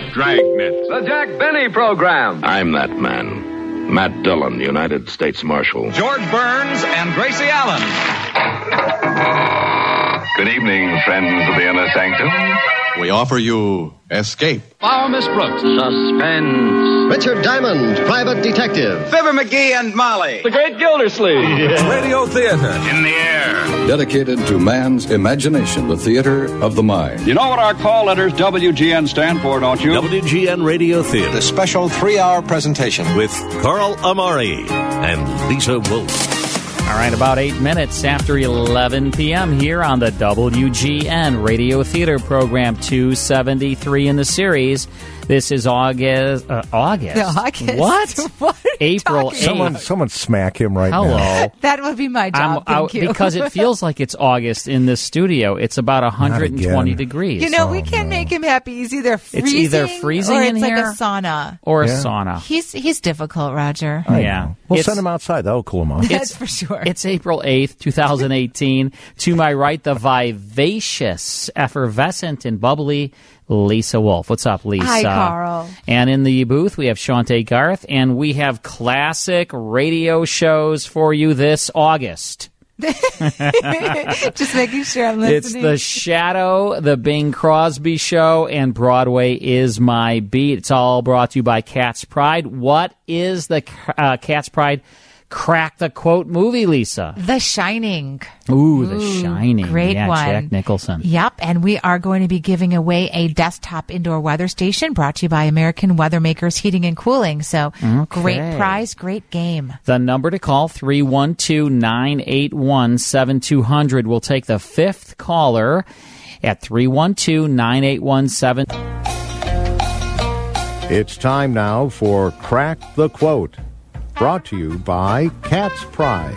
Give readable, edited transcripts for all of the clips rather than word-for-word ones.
Dragnet. The Jack Benny Program. I'm that man. Matt Dillon, United States Marshal. George Burns and Gracie Allen. Good evening, friends of the Inner Sanctum. We offer you Escape. Follow Miss Brooks. Suspense. Richard Diamond, Private Detective. Fibber McGee and Molly. The Great Gildersleeve. Radio Theater. In the air. Dedicated to man's imagination, the theater of the mind. You know what our call letters WGN stand for, don't you? WGN Radio Theater. The special 3-hour presentation With Carl Amari and Lisa Wolf. All right, about 8 minutes after 11 p.m. here on the WGN Radio Theater Program 273 in the series. This is August. August? What? What April 8th. Someone smack him right now. Hello. That would be my job. Thank you. Because it feels like it's August in this studio. It's about 120 degrees. You know, we can't make him happy. He's either freezing, It's either freezing or in it's here, like a sauna. Or a sauna. He's difficult, Roger. Yeah. We'll send him outside. That'll cool him off. That's for sure. It's April 8th, 2018. To my right, the vivacious, effervescent, and bubbly Lisa Wolf. What's up, Lisa? Hi, Carl. And in the booth, we have Shante Garth, and we have classic radio shows for you this August. Just making sure I'm listening. It's The Shadow, The Bing Crosby Show, and Broadway is My Beat. It's all brought to you by Cat's Pride. What is the Cat's Pride Crack the Quote movie, Lisa? The Shining. Ooh, The Shining. Great yeah, one. Jack Nicholson. Yep, and we are going to be giving away a desktop indoor weather station brought to you by American Weather Makers Heating and Cooling. So Great prize, great game. The number to call, 312-981-7200. We'll take the fifth caller at 312-981-7. It's time now for Crack the Quote, brought to you by Cat's Pride.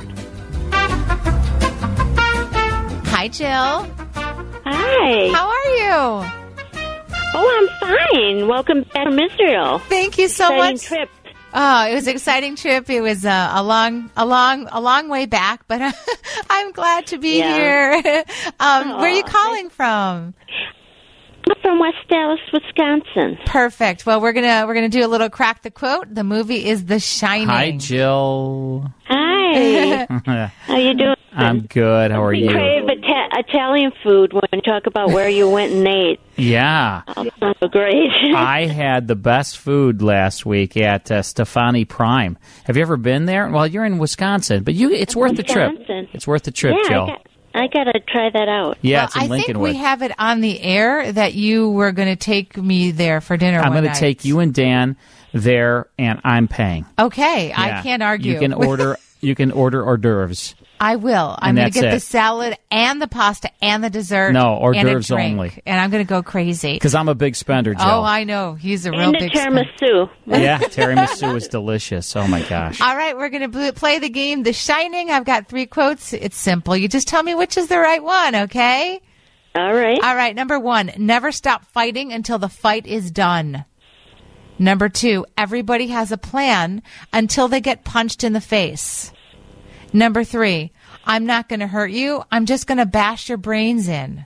Hi, Jill. Hi. How are you? Oh, I'm fine. Welcome back from Israel. Thank you so Exciting much. Trip. Oh, it was an exciting trip. It was a long way back, but I'm glad to be here. Where are you calling from? I'm from West Dallas, Wisconsin. Perfect. Well, we're gonna do a little Crack the Quote. The movie is The Shining. Hi, Jill. Hi. How you doing? I'm good. How are you? We crave Italian food when we talk about where you went and ate. Yeah. Oh, great. I had the best food last week at Stefani Prime. Have you ever been there? Well, you're in Wisconsin, but it's worth the trip. It's worth the trip, Jill. I got to try that out. Yeah, it's in Lincolnwood. I think we have it on the air that you were going to take me there for dinner I'm going to take you and Dan there, and I'm paying. Okay, Yeah. I can't argue. You can order hors d'oeuvres. I will. I'm going to get the salad and the pasta and the dessert. No, hors and d'oeuvres a drink, only. And I'm going to go crazy. Because I'm a big spender, Jill. Oh, I know. He's a real big spender. And the tiramisu. Yeah, tiramisu is delicious. Oh, my gosh. All right, we're going to play the game, The Shining. I've got 3 quotes. It's simple. You just tell me which is the right one, okay? All right. All right, number 1, never stop fighting until the fight is done. Number 2, everybody has a plan until they get punched in the face. Number 3, I'm not going to hurt you. I'm just going to bash your brains in.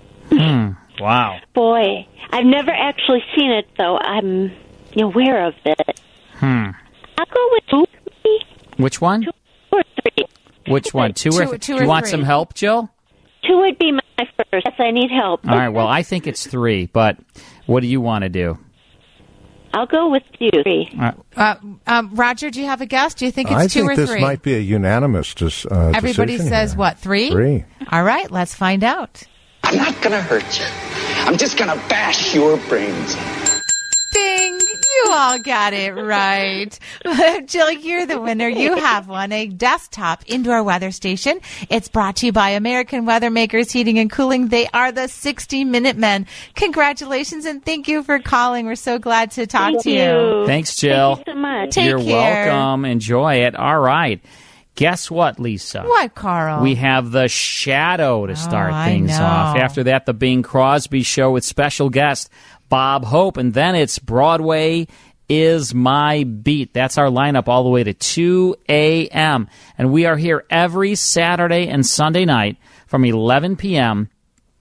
Wow. Boy, I've never actually seen it, though. I'm aware of it. I'll go with 2. Which one? 2 or 3. Which one? 2 or 3? Do you want some help, Jill? 2 would be my first. Yes, I need help. All right, well, I think it's 3, but what do you want to do? I'll go with 3. Roger, do you have a guess? Do you think it's 2 or 3? I think this might be a unanimous decision. Everybody says here. what, 3? 3. All right, let's find out. I'm not going to hurt you. I'm just going to bash your brains. Ding! You all got it right. Jill, you're the winner. You have won a desktop indoor weather station. It's brought to you by American Weather Makers Heating and Cooling. They are the 60-Minute Men. Congratulations, and thank you for calling. We're so glad to talk to you. Thanks, Jill. Thank you so much. Take You're care. welcome. Enjoy it. All right. Guess what, Lisa? What, Carl? We have The Shadow to start I things know. off. After that, the Bing Crosby Show with special guest Bob Hope. And then it's Broadway is My Beat. That's our lineup all the way to 2 a.m. And we are here every Saturday and Sunday night from 11 p.m.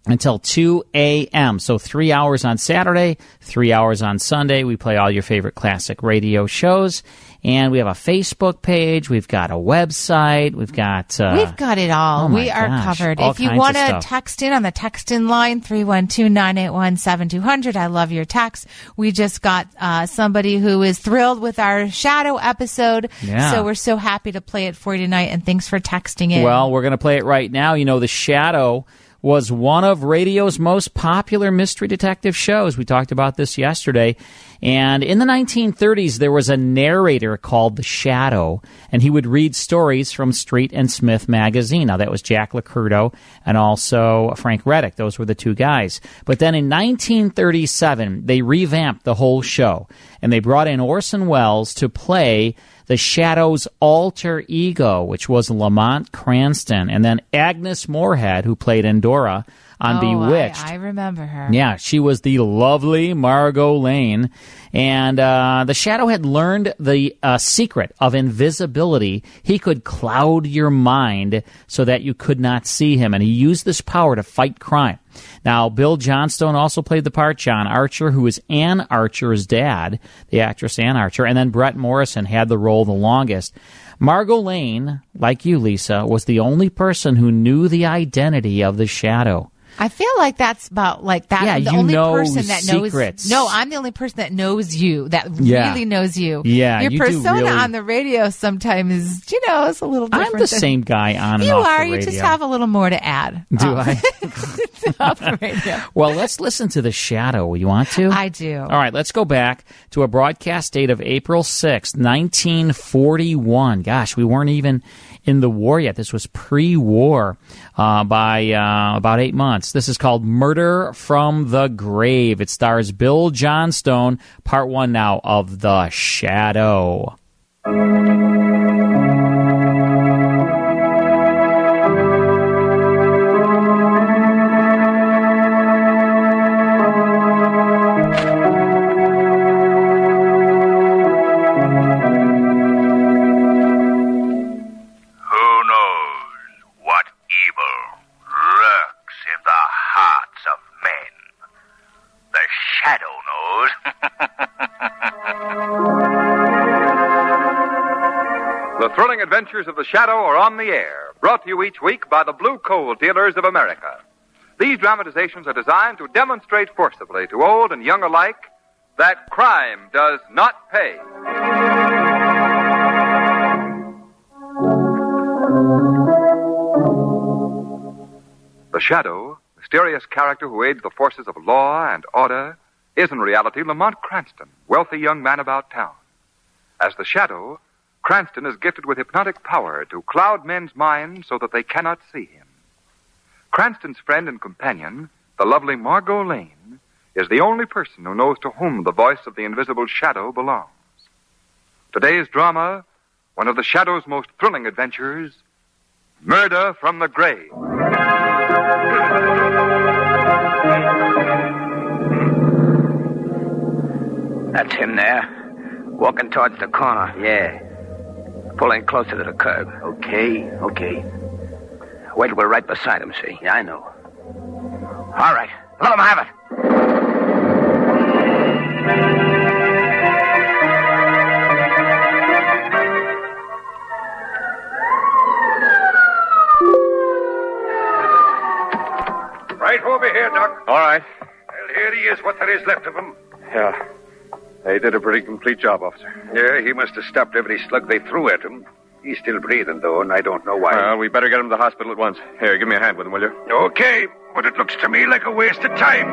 until 2 a.m. So 3 hours on Saturday, 3 hours on Sunday. We play all your favorite classic radio shows. And we have a Facebook page. We've got a website. We've got it all. We are covered. If you want to text in on the text-in line, 312-981-7200. I love your text. We just got somebody who is thrilled with our Shadow episode. Yeah. So we're so happy to play it for you tonight. And thanks for texting in. Well, we're going to play it right now. You know, The Shadow was one of radio's most popular mystery detective shows. We talked about this yesterday. And in the 1930s, there was a narrator called The Shadow, and he would read stories from Street and Smith magazine. Now, that was Jack Lacurdo and also Frank Reddick. Those were the two guys. But then in 1937, they revamped the whole show, and they brought in Orson Welles to play The Shadow's alter ego, which was Lamont Cranston, and then Agnes Moorehead, who played Endora on Bewitched. I remember her. Yeah, she was the lovely Margot Lane. And the Shadow had learned the secret of invisibility. He could cloud your mind so that you could not see him, and he used this power to fight crime. Now, Bill Johnstone also played the part. John Archer, who is Ann Archer's dad, the actress Ann Archer, and then Brett Morrison had the role the longest. Margot Lane, like you, Lisa, was the only person who knew the identity of the Shadow. I feel like that's about like that. Yeah, I'm the you only know person that secrets. knows. No, I'm the only person that knows you. That really knows you. Yeah, your you persona do really. On the radio sometimes is, it's a little different. I'm the same guy on and you off are. the You radio. just have a little more to add. Do I? Off the radio. Well, let's listen to The Shadow. You want to? I do. All right, let's go back to a broadcast date of April 6th, 1941. Gosh, we weren't even in the war yet. This was pre-war by about 8 months. This is called Murder from the Grave. It stars Bill Johnstone, part one now of The Shadow. The thrilling adventures of the Shadow are on the air, brought to you each week by the Blue Coal Dealers of America. These dramatizations are designed to demonstrate forcibly to old and young alike that crime does not pay. The Shadow, mysterious character who aids the forces of law and order, is in reality Lamont Cranston, wealthy young man about town. As the Shadow, Cranston is gifted with hypnotic power to cloud men's minds so that they cannot see him. Cranston's friend and companion, the lovely Margot Lane, is the only person who knows to whom the voice of the invisible Shadow belongs. Today's drama, one of the Shadow's most thrilling adventures, Murder from the Grave. That's him there, walking towards the corner. Yeah. Pulling closer to the curb. Okay. Wait till we're right beside him, see? Yeah, I know. All right, let him have it. Right over here, Doc. All right. Well, here he is, what there is left of him. Yeah. They did a pretty complete job, officer. Yeah, he must have stopped every slug they threw at him. He's still breathing, though, and I don't know why. Well, we better get him to the hospital at once. Here, give me a hand with him, will you? Okay, but it looks to me like a waste of time.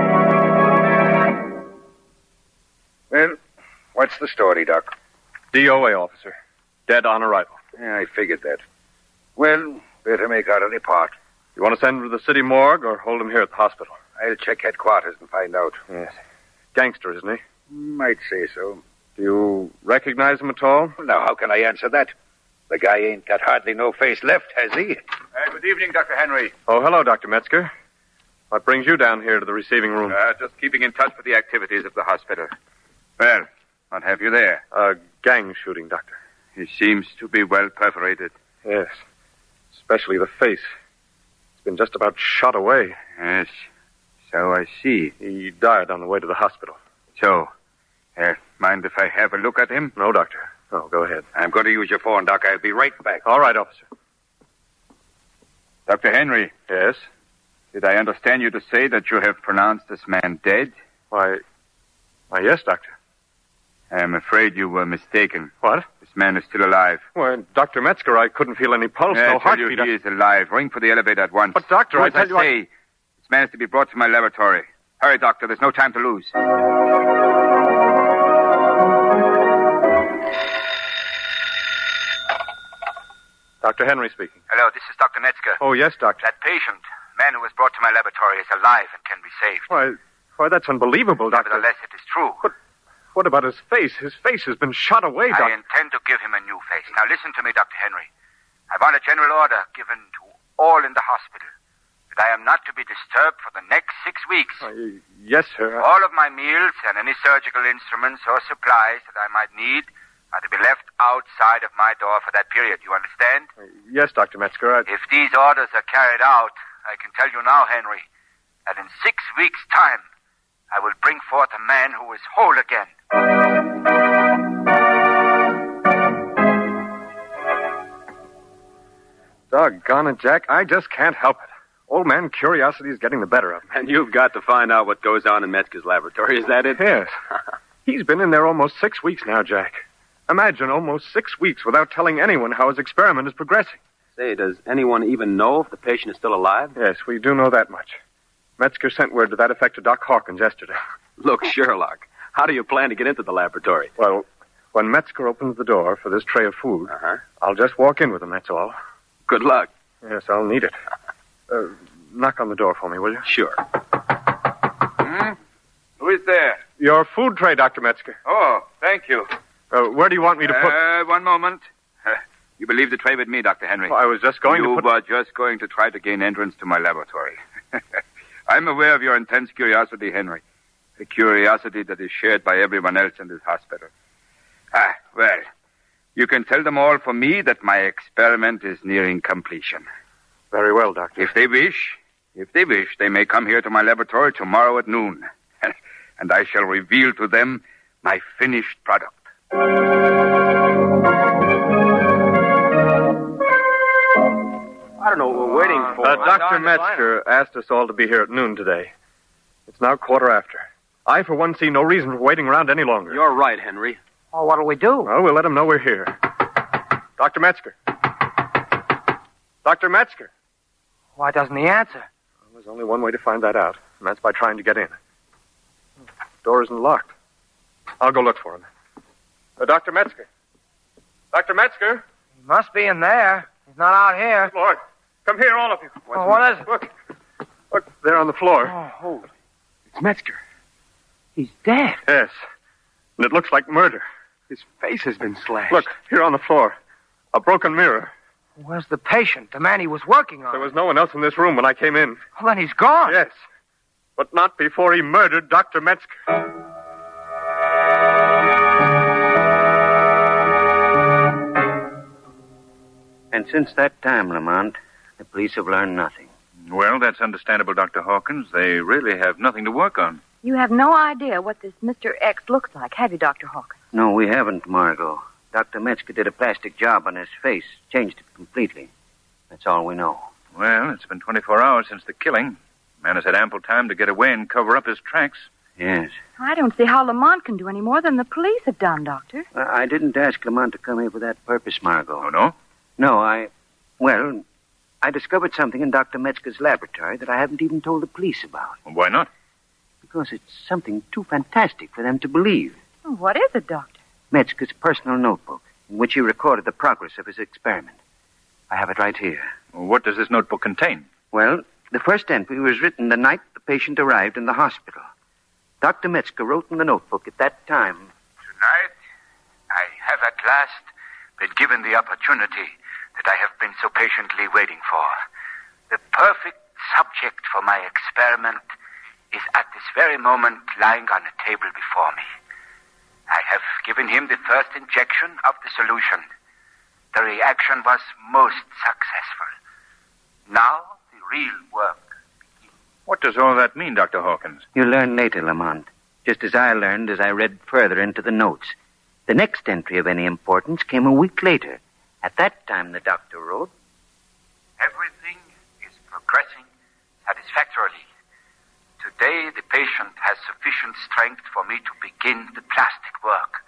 Well, what's the story, Doc? DOA, officer. Dead on arrival. Yeah, I figured that. Well, better make out a report. You want to send him to the city morgue or hold him here at the hospital? I'll check headquarters and find out. Yes. Gangster, isn't he? Might say so. Do you recognize him at all? Now, how can I answer that? The guy ain't got hardly no face left, has he? Good evening, Dr. Henry. Oh, hello, Dr. Metzger. What brings you down here to the receiving room? Just keeping in touch with the activities of the hospital. Well, what have you there? A gang shooting, Doctor. He seems to be well perforated. Yes, especially the face. It's been just about shot away. Yes, so I see. He died on the way to the hospital. So, mind if I have a look at him? No, Doctor. Oh, go ahead. I'm going to use your phone, Doc. I'll be right back. All right, officer. Dr. Henry. Yes? Did I understand you to say that you have pronounced this man dead? Why, yes, Doctor. I'm afraid you were mistaken. What? This man is still alive. Why, Dr. Metzger, I couldn't feel any pulse, no heartbeat. He is alive. Ring for the elevator at once. But, Doctor, I tell you... This man is to be brought to my laboratory. Hurry, Doctor. There's no time to lose. Dr. Henry speaking. Hello, this is Dr. Metzger. Oh, yes, Doctor. That patient, man who was brought to my laboratory, is alive and can be saved. Why, that's unbelievable, Doctor. Nevertheless, it is true. But what about his face? His face has been shot away, Doctor. I intend to give him a new face. Now, listen to me, Dr. Henry. I want a general order given to all in the hospital that I am not to be disturbed for the next 6 weeks. Yes, sir. All of my meals and any surgical instruments or supplies that I might need are to be left outside of my door for that period. You understand? Yes, Dr. Metzger. If these orders are carried out, I can tell you now, Henry, that in 6 weeks' time, I will bring forth a man who is whole again. Doggone it, Jack. I just can't help it. Old man curiosity is getting the better of me. And you've got to find out what goes on in Metzger's laboratory. Is that it? Yes. He's been in there almost 6 weeks now, Jack. Imagine almost 6 weeks without telling anyone how his experiment is progressing. Say, does anyone even know if the patient is still alive? Yes, we do know that much. Metzger sent word to that effect to Doc Hawkins yesterday. Look, Sherlock, how do you plan to get into the laboratory? Well, when Metzger opens the door for this tray of food, I'll just walk in with him, that's all. Good luck. Yes, I'll need it. Knock on the door for me, will you? Sure. Who is there? Your food tray, Dr. Metzger. Oh, thank you. Where do you want me to put... One moment. You will leave the tray with me, Dr. Henry. Well, I was just going to put... You were just going to try to gain entrance to my laboratory. I'm aware of your intense curiosity, Henry. A curiosity that is shared by everyone else in this hospital. Well, you can tell them all for me that my experiment is nearing completion. Very well, Doctor. If they wish, they may come here to my laboratory tomorrow at noon. And I shall reveal to them my finished product. I don't know what we're waiting for. Dr. Metzger asked us all to be here at noon today. It's now 1:15. I, for one, see no reason for waiting around any longer. You're right, Henry. Oh, what'll we do? Well, we'll let him know we're here. Dr. Metzger. Dr. Metzger. Why doesn't he answer? Well, there's only one way to find that out, and that's by trying to get in. The door isn't locked. I'll go look for him. Dr. Metzger. Dr. Metzger. He must be in there. He's not out here. Lord, come here, all of you. What is it? Look, there on the floor. Oh, holy. It's Metzger. He's dead. Yes. And it looks like murder. His face has been slashed. Look, here on the floor. A broken mirror. Where's the patient, the man he was working on? There was no one else in this room when I came in. Well, then he's gone. Yes. But not before he murdered Dr. Metzger. And since that time, Lamont, the police have learned nothing. Well, that's understandable, Dr. Hawkins. They really have nothing to work on. You have no idea what this Mr. X looks like, have you, Dr. Hawkins? No, we haven't, Margot. Dr. Metzger did a plastic job on his face, changed it completely. That's all we know. Well, it's been 24 hours since the killing. The man has had ample time to get away and cover up his tracks. Yes. I don't see how Lamont can do any more than the police have done, Doctor. I didn't ask Lamont to come here for that purpose, Margot. Oh, no? No, I discovered something in Dr. Metzger's laboratory that I haven't even told the police about. Well, why not? Because it's something too fantastic for them to believe. Oh, what is it, Doctor? Metzger's personal notebook, in which he recorded the progress of his experiment. I have it right here. Well, what does this notebook contain? Well, the first entry was written the night the patient arrived in the hospital. Dr. Metzger wrote in the notebook at that time... Tonight, I have at last been given the opportunity that I have been so patiently waiting for. The perfect subject for my experiment is at this very moment lying on a table before me. I have given him the first injection of the solution. The reaction was most successful. Now, the real work. What does all that mean, Dr. Hawkins? You'll learn later, Lamont. Just as I learned as I read further into the notes. The next entry of any importance came a week later. At that time, the doctor wrote, "Everything is progressing satisfactorily. Today, the patient has sufficient strength for me to begin the plastic work.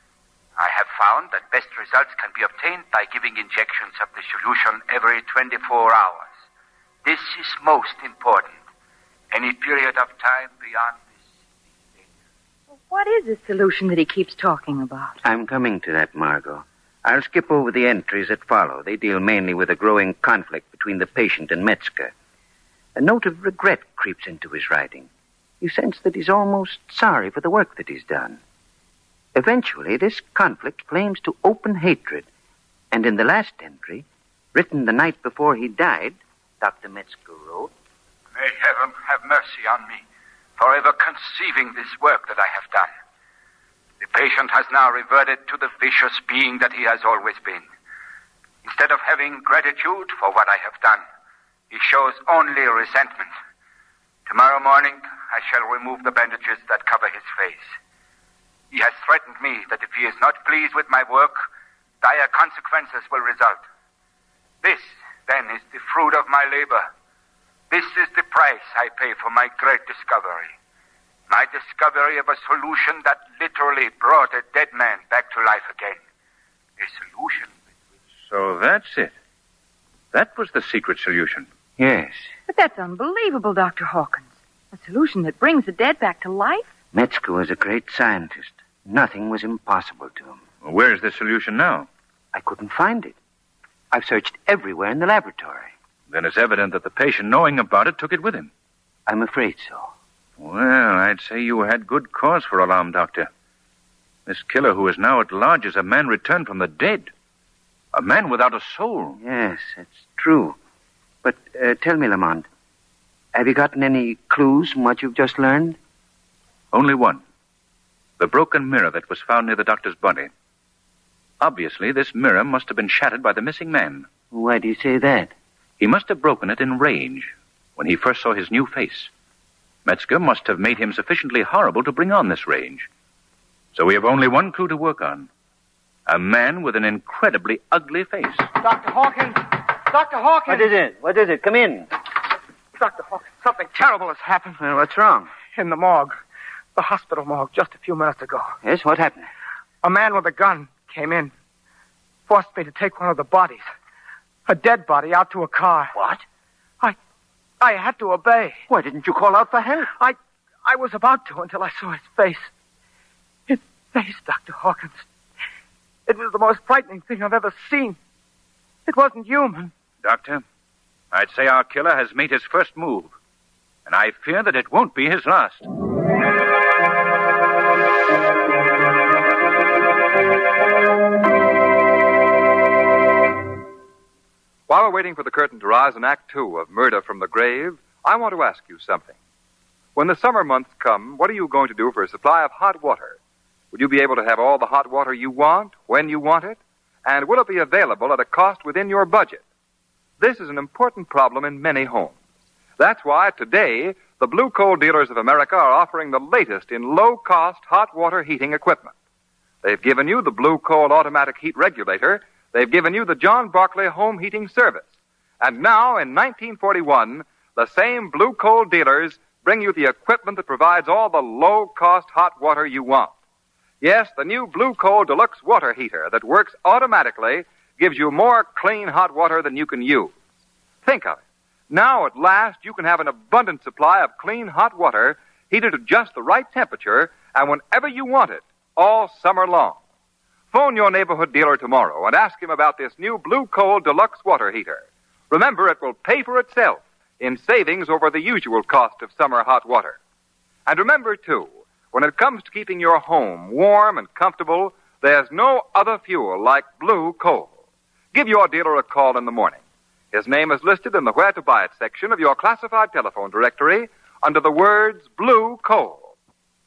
I have found that best results can be obtained by giving injections of the solution every 24 hours. This is most important. Any period of time beyond this. What is the solution that he keeps talking about? I'm coming to that, Margot. I'll skip over the entries that follow. They deal mainly with a growing conflict between the patient and Metzger. A note of regret creeps into his writing. You sense that he's almost sorry for the work that he's done. Eventually, this conflict flames to open hatred. And in the last entry, written the night before he died, Dr. Metzger wrote, "May heaven have mercy on me for ever conceiving this work that I have done. The patient has now reverted to the vicious being that he has always been. Instead of having gratitude for what I have done, he shows only resentment. Tomorrow morning, I shall remove the bandages that cover his face. He has threatened me that if he is not pleased with my work, dire consequences will result. This, then, is the fruit of my labor. This is the price I pay for my great discovery. My discovery of a solution that literally brought a dead man back to life again. A solution." So that's it. That was the secret solution. Yes. But that's unbelievable, Dr. Hawkins. A solution that brings the dead back to life? Metzger was a great scientist. Nothing was impossible to him. Well, where's the solution now? I couldn't find it. I've searched everywhere in the laboratory. Then it's evident that the patient, knowing about it, took it with him. I'm afraid so. Well, I'd say you had good cause for alarm, Doctor. This killer who is now at large is a man returned from the dead. A man without a soul. Yes, that's true. But tell me, Lamont, have you gotten any clues from what you've just learned? Only one. The broken mirror that was found near the doctor's body. Obviously, this mirror must have been shattered by the missing man. Why do you say that? He must have broken it in rage when he first saw his new face. Metzger must have made him sufficiently horrible to bring on this rage. So we have only one clue to work on. A man with an incredibly ugly face. Dr. Hawkins! Dr. Hawkins! What is it? What is it? Come in. Dr. Hawkins, something terrible has happened. What's wrong? In the morgue. The hospital morgue just a few minutes ago. Yes, what happened? A man with a gun came in. Forced me to take one of the bodies. A dead body out to a car. What? I had to obey. Why didn't you call out for help? I was about to until I saw his face. His face, Dr. Hawkins. It was the most frightening thing I've ever seen. It wasn't human. Doctor, I'd say our killer has made his first move. And I fear that it won't be his last. While we're waiting for the curtain to rise in Act 2 of Murder from the Grave, I want to ask you something. When the summer months come, what are you going to do for a supply of hot water? Will you be able to have all the hot water you want, when you want it? And will it be available at a cost within your budget? This is an important problem in many homes. That's why today, the Blue Coal Dealers of America are offering the latest in low-cost hot water heating equipment. They've given you the Blue Coal Automatic Heat Regulator. They've given you the John Barclay Home Heating Service. And now, in 1941, the same Blue Coal dealers bring you the equipment that provides all the low-cost hot water you want. Yes, the new Blue Coal Deluxe Water Heater that works automatically gives you more clean hot water than you can use. Think of it. Now, at last, you can have an abundant supply of clean hot water heated to just the right temperature and whenever you want it, all summer long. Phone your neighborhood dealer tomorrow and ask him about this new Blue Coal Deluxe Water Heater. Remember, it will pay for itself in savings over the usual cost of summer hot water. And remember, too, when it comes to keeping your home warm and comfortable, there's no other fuel like Blue Coal. Give your dealer a call in the morning. His name is listed in the Where to Buy It section of your classified telephone directory under the words Blue Coal.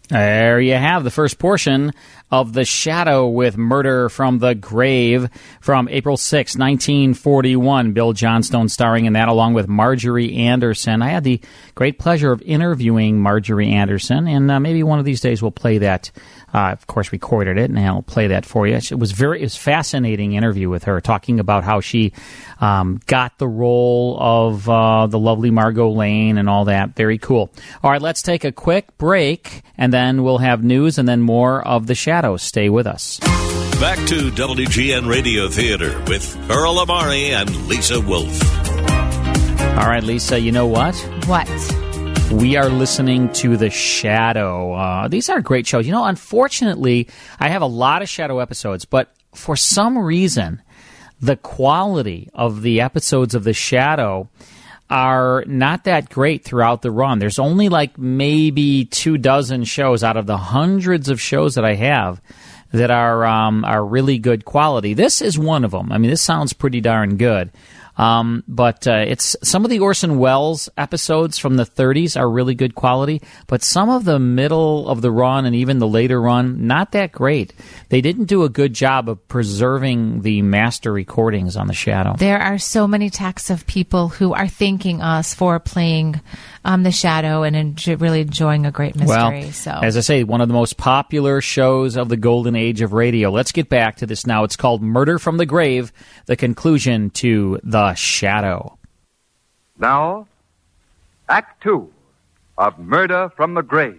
There you have the first portion of The Shadow with Murder from the Grave from April 6, 1941. Bill Johnstone starring in that along with Marjorie Anderson. I had the great pleasure of interviewing Marjorie Anderson, and maybe one of these days we'll play that. Of course, recorded it, and I'll play that for you. It was a fascinating interview with her, talking about how she got the role of the lovely Margot Lane and all that. Very cool. All right, let's take a quick break, and then we'll have news and then more of The Shadow. Stay with us. Back to WGN Radio Theater with Earl Amari and Lisa Wolf. All right, Lisa, you know what? What? We are listening to The Shadow. These are great shows. You know, unfortunately, I have a lot of Shadow episodes, but for some reason, the quality of the episodes of The Shadow are not that great throughout the run. There's only like maybe 24 shows out of the hundreds of shows that I have that are really good quality. This is one of them. I mean, this sounds pretty darn good. But it's some of the Orson Welles episodes from the 30s are really good quality, but some of the middle of the run and even the later run, not that great. They didn't do a good job of preserving the master recordings on The Shadow. There are so many texts of people who are thanking us for playing The Shadow and really enjoying a great mystery. Well, so, as I say, one of the most popular shows of the golden age of radio. Let's get back to this now. It's called Murder from the Grave, the conclusion to The Shadow. Now, Act 2 of Murder from the Grave.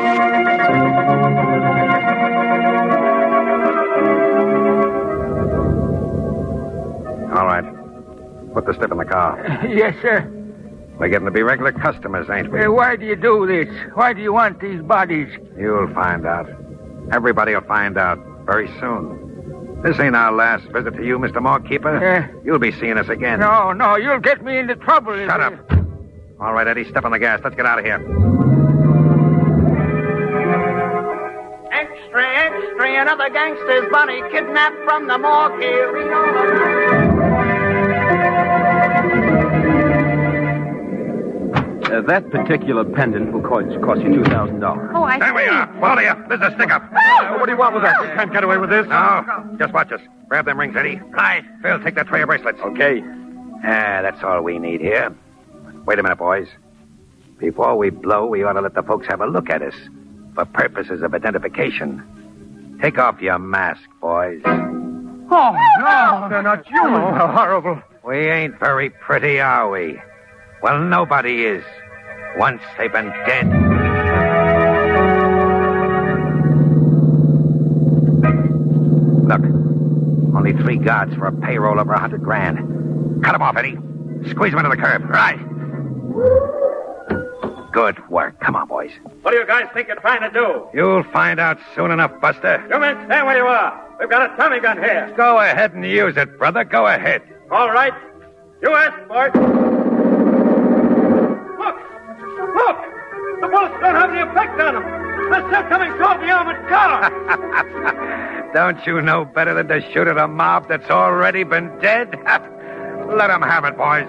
All right. Put the slip in the car. Yes, sir. We're getting to be regular customers, ain't we? Why do you do this? Why do you want these bodies? You'll find out. Everybody will find out very soon. This ain't our last visit to you, Mr. Morkeeper. You'll be seeing us again. No, you'll get me into trouble. Shut up. All right, Eddie, step on the gas. Let's get out of here. Extra, another gangster's body kidnapped from the morgue here. That particular pendant will cost you $2,000. Oh, I see. There we are. All of you. This is a stick-up. What do you want with us? We can't get away with this. No. Just watch us. Grab them rings, Eddie. Right. Phil, take that tray of bracelets. Okay. That's all we need here. Wait a minute, boys. Before we blow, we ought to let the folks have a look at us for purposes of identification. Take off your mask, boys. Oh, no, they're not human. Oh, how horrible. We ain't very pretty, are we? Well, nobody is. Once they've been dead. Look, only 3 guards for a payroll over $100,000. Cut them off, Eddie. Squeeze them into the curb. Right. Good work. Come on, boys. What do you guys think you're trying to do? You'll find out soon enough, Buster. You men stand where you are. We've got a Tommy gun here. Go ahead and use it, brother. Go ahead. All right. You asked for it. Look! The bullets don't have any effect on them. They're still coming toward the armored car. Don't you know better than to shoot at a mob that's already been dead? Let them have it, boys.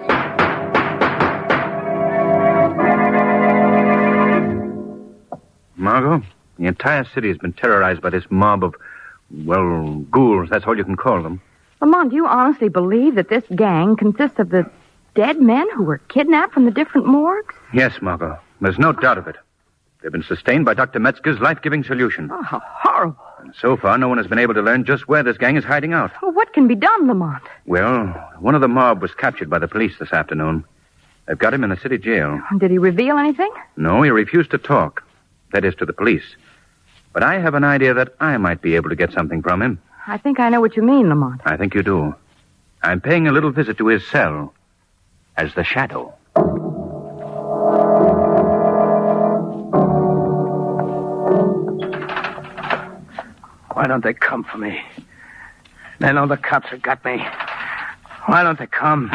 Margot, the entire city has been terrorized by this mob of, ghouls. That's all you can call them. Lamont, do you honestly believe that this gang consists of the dead men who were kidnapped from the different morgues? Yes, Margot. There's no doubt of it. They've been sustained by Dr. Metzger's life-giving solution. Oh, how horrible. And so far, no one has been able to learn just where this gang is hiding out. Well, what can be done, Lamont? Well, one of the mob was captured by the police this afternoon. They've got him in the city jail. Did he reveal anything? No, he refused to talk. That is, to the police. But I have an idea that I might be able to get something from him. I think I know what you mean, Lamont. I think you do. I'm paying a little visit to his cell as the Shadow. Why don't they come for me? They know the cops have got me. Why don't they come?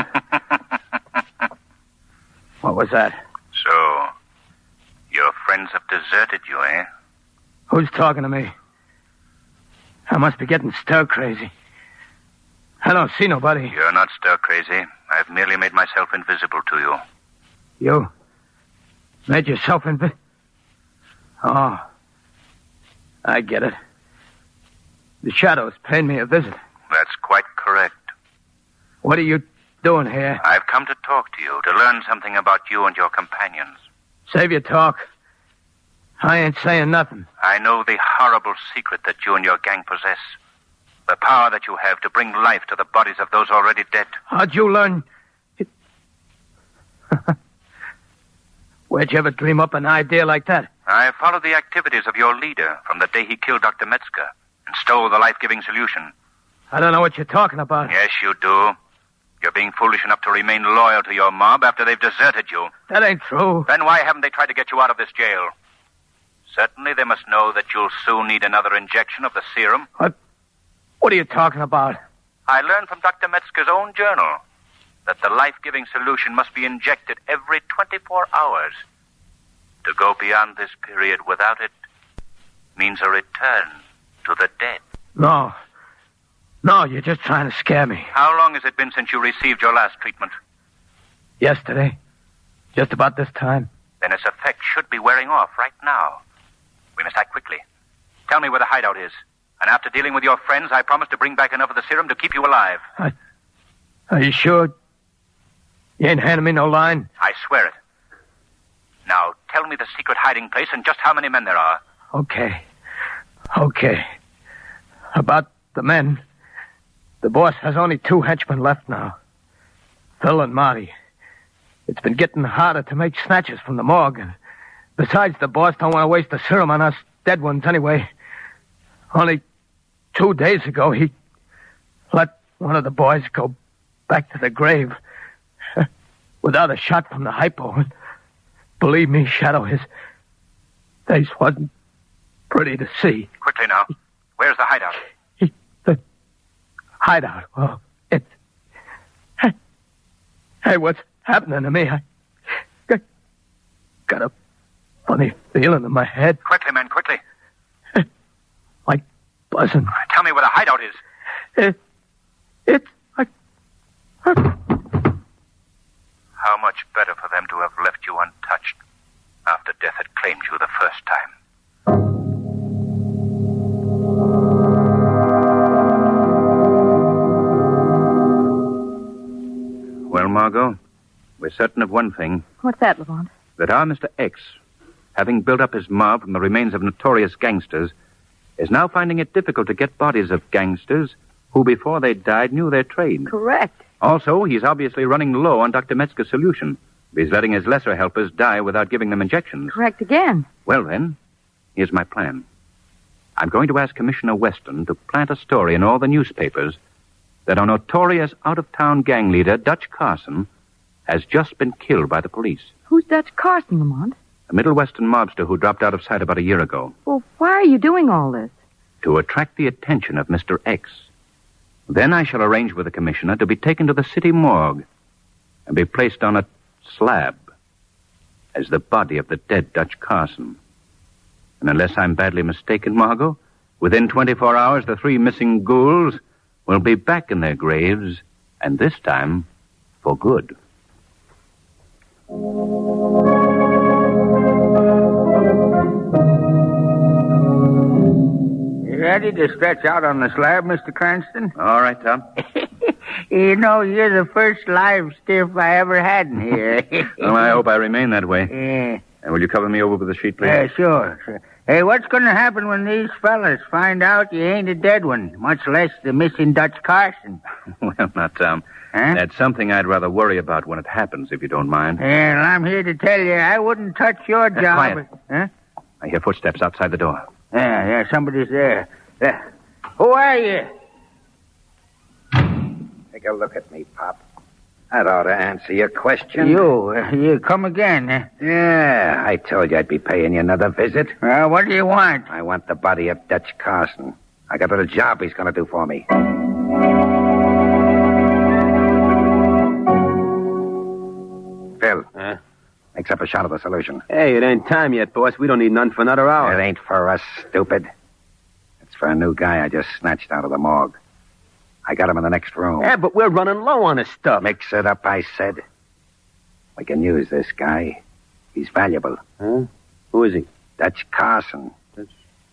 What was that? So, your friends have deserted you, eh? Who's talking to me? I must be getting stir-crazy. I don't see nobody. You're not stir-crazy. I've merely made myself invisible to you. You? Made yourself invisible? Oh. I get it. The Shadow's paying me a visit. That's quite correct. What are you doing here? I've come to talk to you, to learn something about you and your companions. Save your talk. I ain't saying nothing. I know the horrible secret that you and your gang possess. The power that you have to bring life to the bodies of those already dead. How'd you learn? Where'd you ever dream up an idea like that? I followed the activities of your leader from the day he killed Dr. Metzger and stole the life-giving solution. I don't know what you're talking about. Yes, you do. You're being foolish enough to remain loyal to your mob after they've deserted you. That ain't true. Then why haven't they tried to get you out of this jail? Certainly they must know that you'll soon need another injection of the serum. What are you talking about? I learned from Dr. Metzger's own journal that the life-giving solution must be injected every 24 hours. To go beyond this period without it means a return to the dead. No, you're just trying to scare me. How long has it been since you received your last treatment? Yesterday. Just about this time. Then its effect should be wearing off right now. We must act quickly. Tell me where the hideout is. And after dealing with your friends, I promise to bring back enough of the serum to keep you alive. Are you sure? You ain't handing me no line? I swear it. Now, tell me the secret hiding place and just how many men there are. Okay. About the men. The boss has only 2 henchmen left now. Phil and Marty. It's been getting harder to make snatches from the morgue. And besides, the boss don't want to waste the serum on us dead ones anyway. Only 2 days ago, he let one of the boys go back to the grave without a shot from the hypo. Believe me, Shadow, his face wasn't pretty to see. Quickly now. Where's the hideout? The hideout? Well, it's... Hey, what's happening to me? I got a funny feeling in my head. Quickly, men, quickly. Like buzzing. Tell me where the hideout is. It's like... How much better for them to have left you untouched after death had claimed you the first time. Well, Margot, we're certain of one thing. What's that, Lamont? That our Mr. X, having built up his mob from the remains of notorious gangsters, is now finding it difficult to get bodies of gangsters who, before they died, knew their trade. Correct. Also, he's obviously running low on Dr. Metzger's solution. He's letting his lesser helpers die without giving them injections. Correct again. Well, then, here's my plan. I'm going to ask Commissioner Weston to plant a story in all the newspapers that our notorious out-of-town gang leader, Dutch Carson, has just been killed by the police. Who's Dutch Carson, Lamont? A Middle Western mobster who dropped out of sight about a year ago. Well, why are you doing all this? To attract the attention of Mr. X. Then I shall arrange with the commissioner to be taken to the city morgue and be placed on a slab as the body of the dead Dutch Carson. And unless I'm badly mistaken, Margot, within 24 hours, the 3 missing ghouls will be back in their graves, and this time for good. Ready to stretch out on the slab, Mr. Cranston? All right, Tom. You know, you're the first live stiff I ever had in here. Well, I hope I remain that way. Yeah. And will you cover me over with a sheet, please? Yeah, sure. Hey, what's going to happen when these fellas find out you ain't a dead one, much less the missing Dutch Carson? Well, now, Tom, that's something I'd rather worry about when it happens, if you don't mind. Yeah, well, I'm here to tell you, I wouldn't touch your job. Quiet. Huh? I hear footsteps outside the door. Yeah, somebody's there. Who are you? Take a look at me, Pop. That ought to answer your question. You come again, huh? Yeah, I told you I'd be paying you another visit. What do you want? I want the body of Dutch Carson. I got a little job he's going to do for me. Phil. Mix up a shot of the solution. Hey, it ain't time yet, boss. We don't need none for another hour. It ain't for us, stupid. It's for a new guy I just snatched out of the morgue. I got him in the next room. Yeah, but we're running low on his stuff. Mix it up, I said. We can use this guy. He's valuable. Huh? Who is he? Dutch Carson.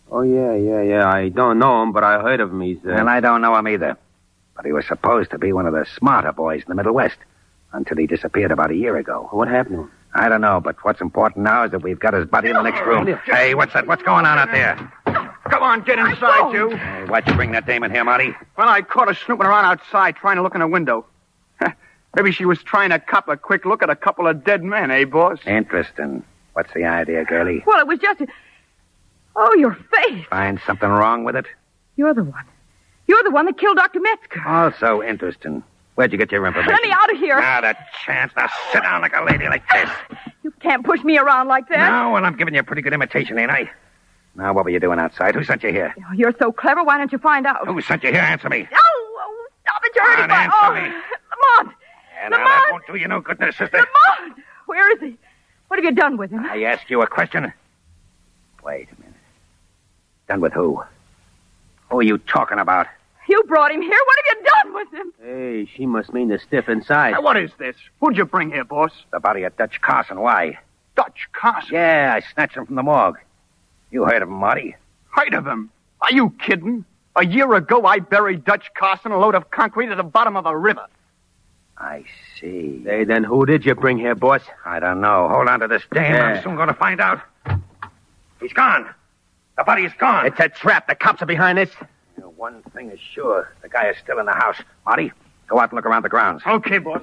Oh, yeah. I don't know him, but I heard of him. He's, Well, I don't know him either. But he was supposed to be one of the smarter boys in the Middle West until he disappeared about a year ago. What happened to him? I don't know, but what's important now is that we've got his body in the next room. Hey, what's that? What's going on out there? Come on, get inside, you. Hey, why'd you bring that dame in here, Marty? Well, I caught her snooping around outside trying to look in a window. Maybe she was trying to cop a quick look at a couple of dead men, eh, boss? Interesting. What's the idea, girlie? Well, it was just... Oh, your face. Find something wrong with it? You're the one. You're the one that killed Dr. Metzger. Also interesting. Where'd you get your information? Let me out of here. Not a chance. Now sit down like a lady like this. You can't push me around like that. No, well, I'm giving you a pretty good imitation, ain't I? Now, what were you doing outside? Who sent you here? Oh, you're so clever. Why don't you find out? Who sent you here? Answer me. Oh, stop it. You're hurting my... Answer me. Lamont. Yeah, now, that won't do you no good, sister. Lamont. Where is he? What have you done with him? I asked you a question. Wait a minute. Done with who? Who are you talking about? You brought him here. What have you done with him? Hey, she must mean the stiff inside. Now, what is this? Who'd you bring here, boss? The body of Dutch Carson. Why? Dutch Carson? Yeah, I snatched him from the morgue. You heard of him, Marty? Heard of him? Are you kidding? A year ago, I buried Dutch Carson a load of concrete at the bottom of a river. I see. Hey, then who did you bring here, boss? I don't know. Hold on to this dame. Yeah. I'm soon going to find out. He's gone. The body is gone. It's a trap. The cops are behind this. One thing is sure. The guy is still in the house. Marty, go out and look around the grounds. Okay, boss.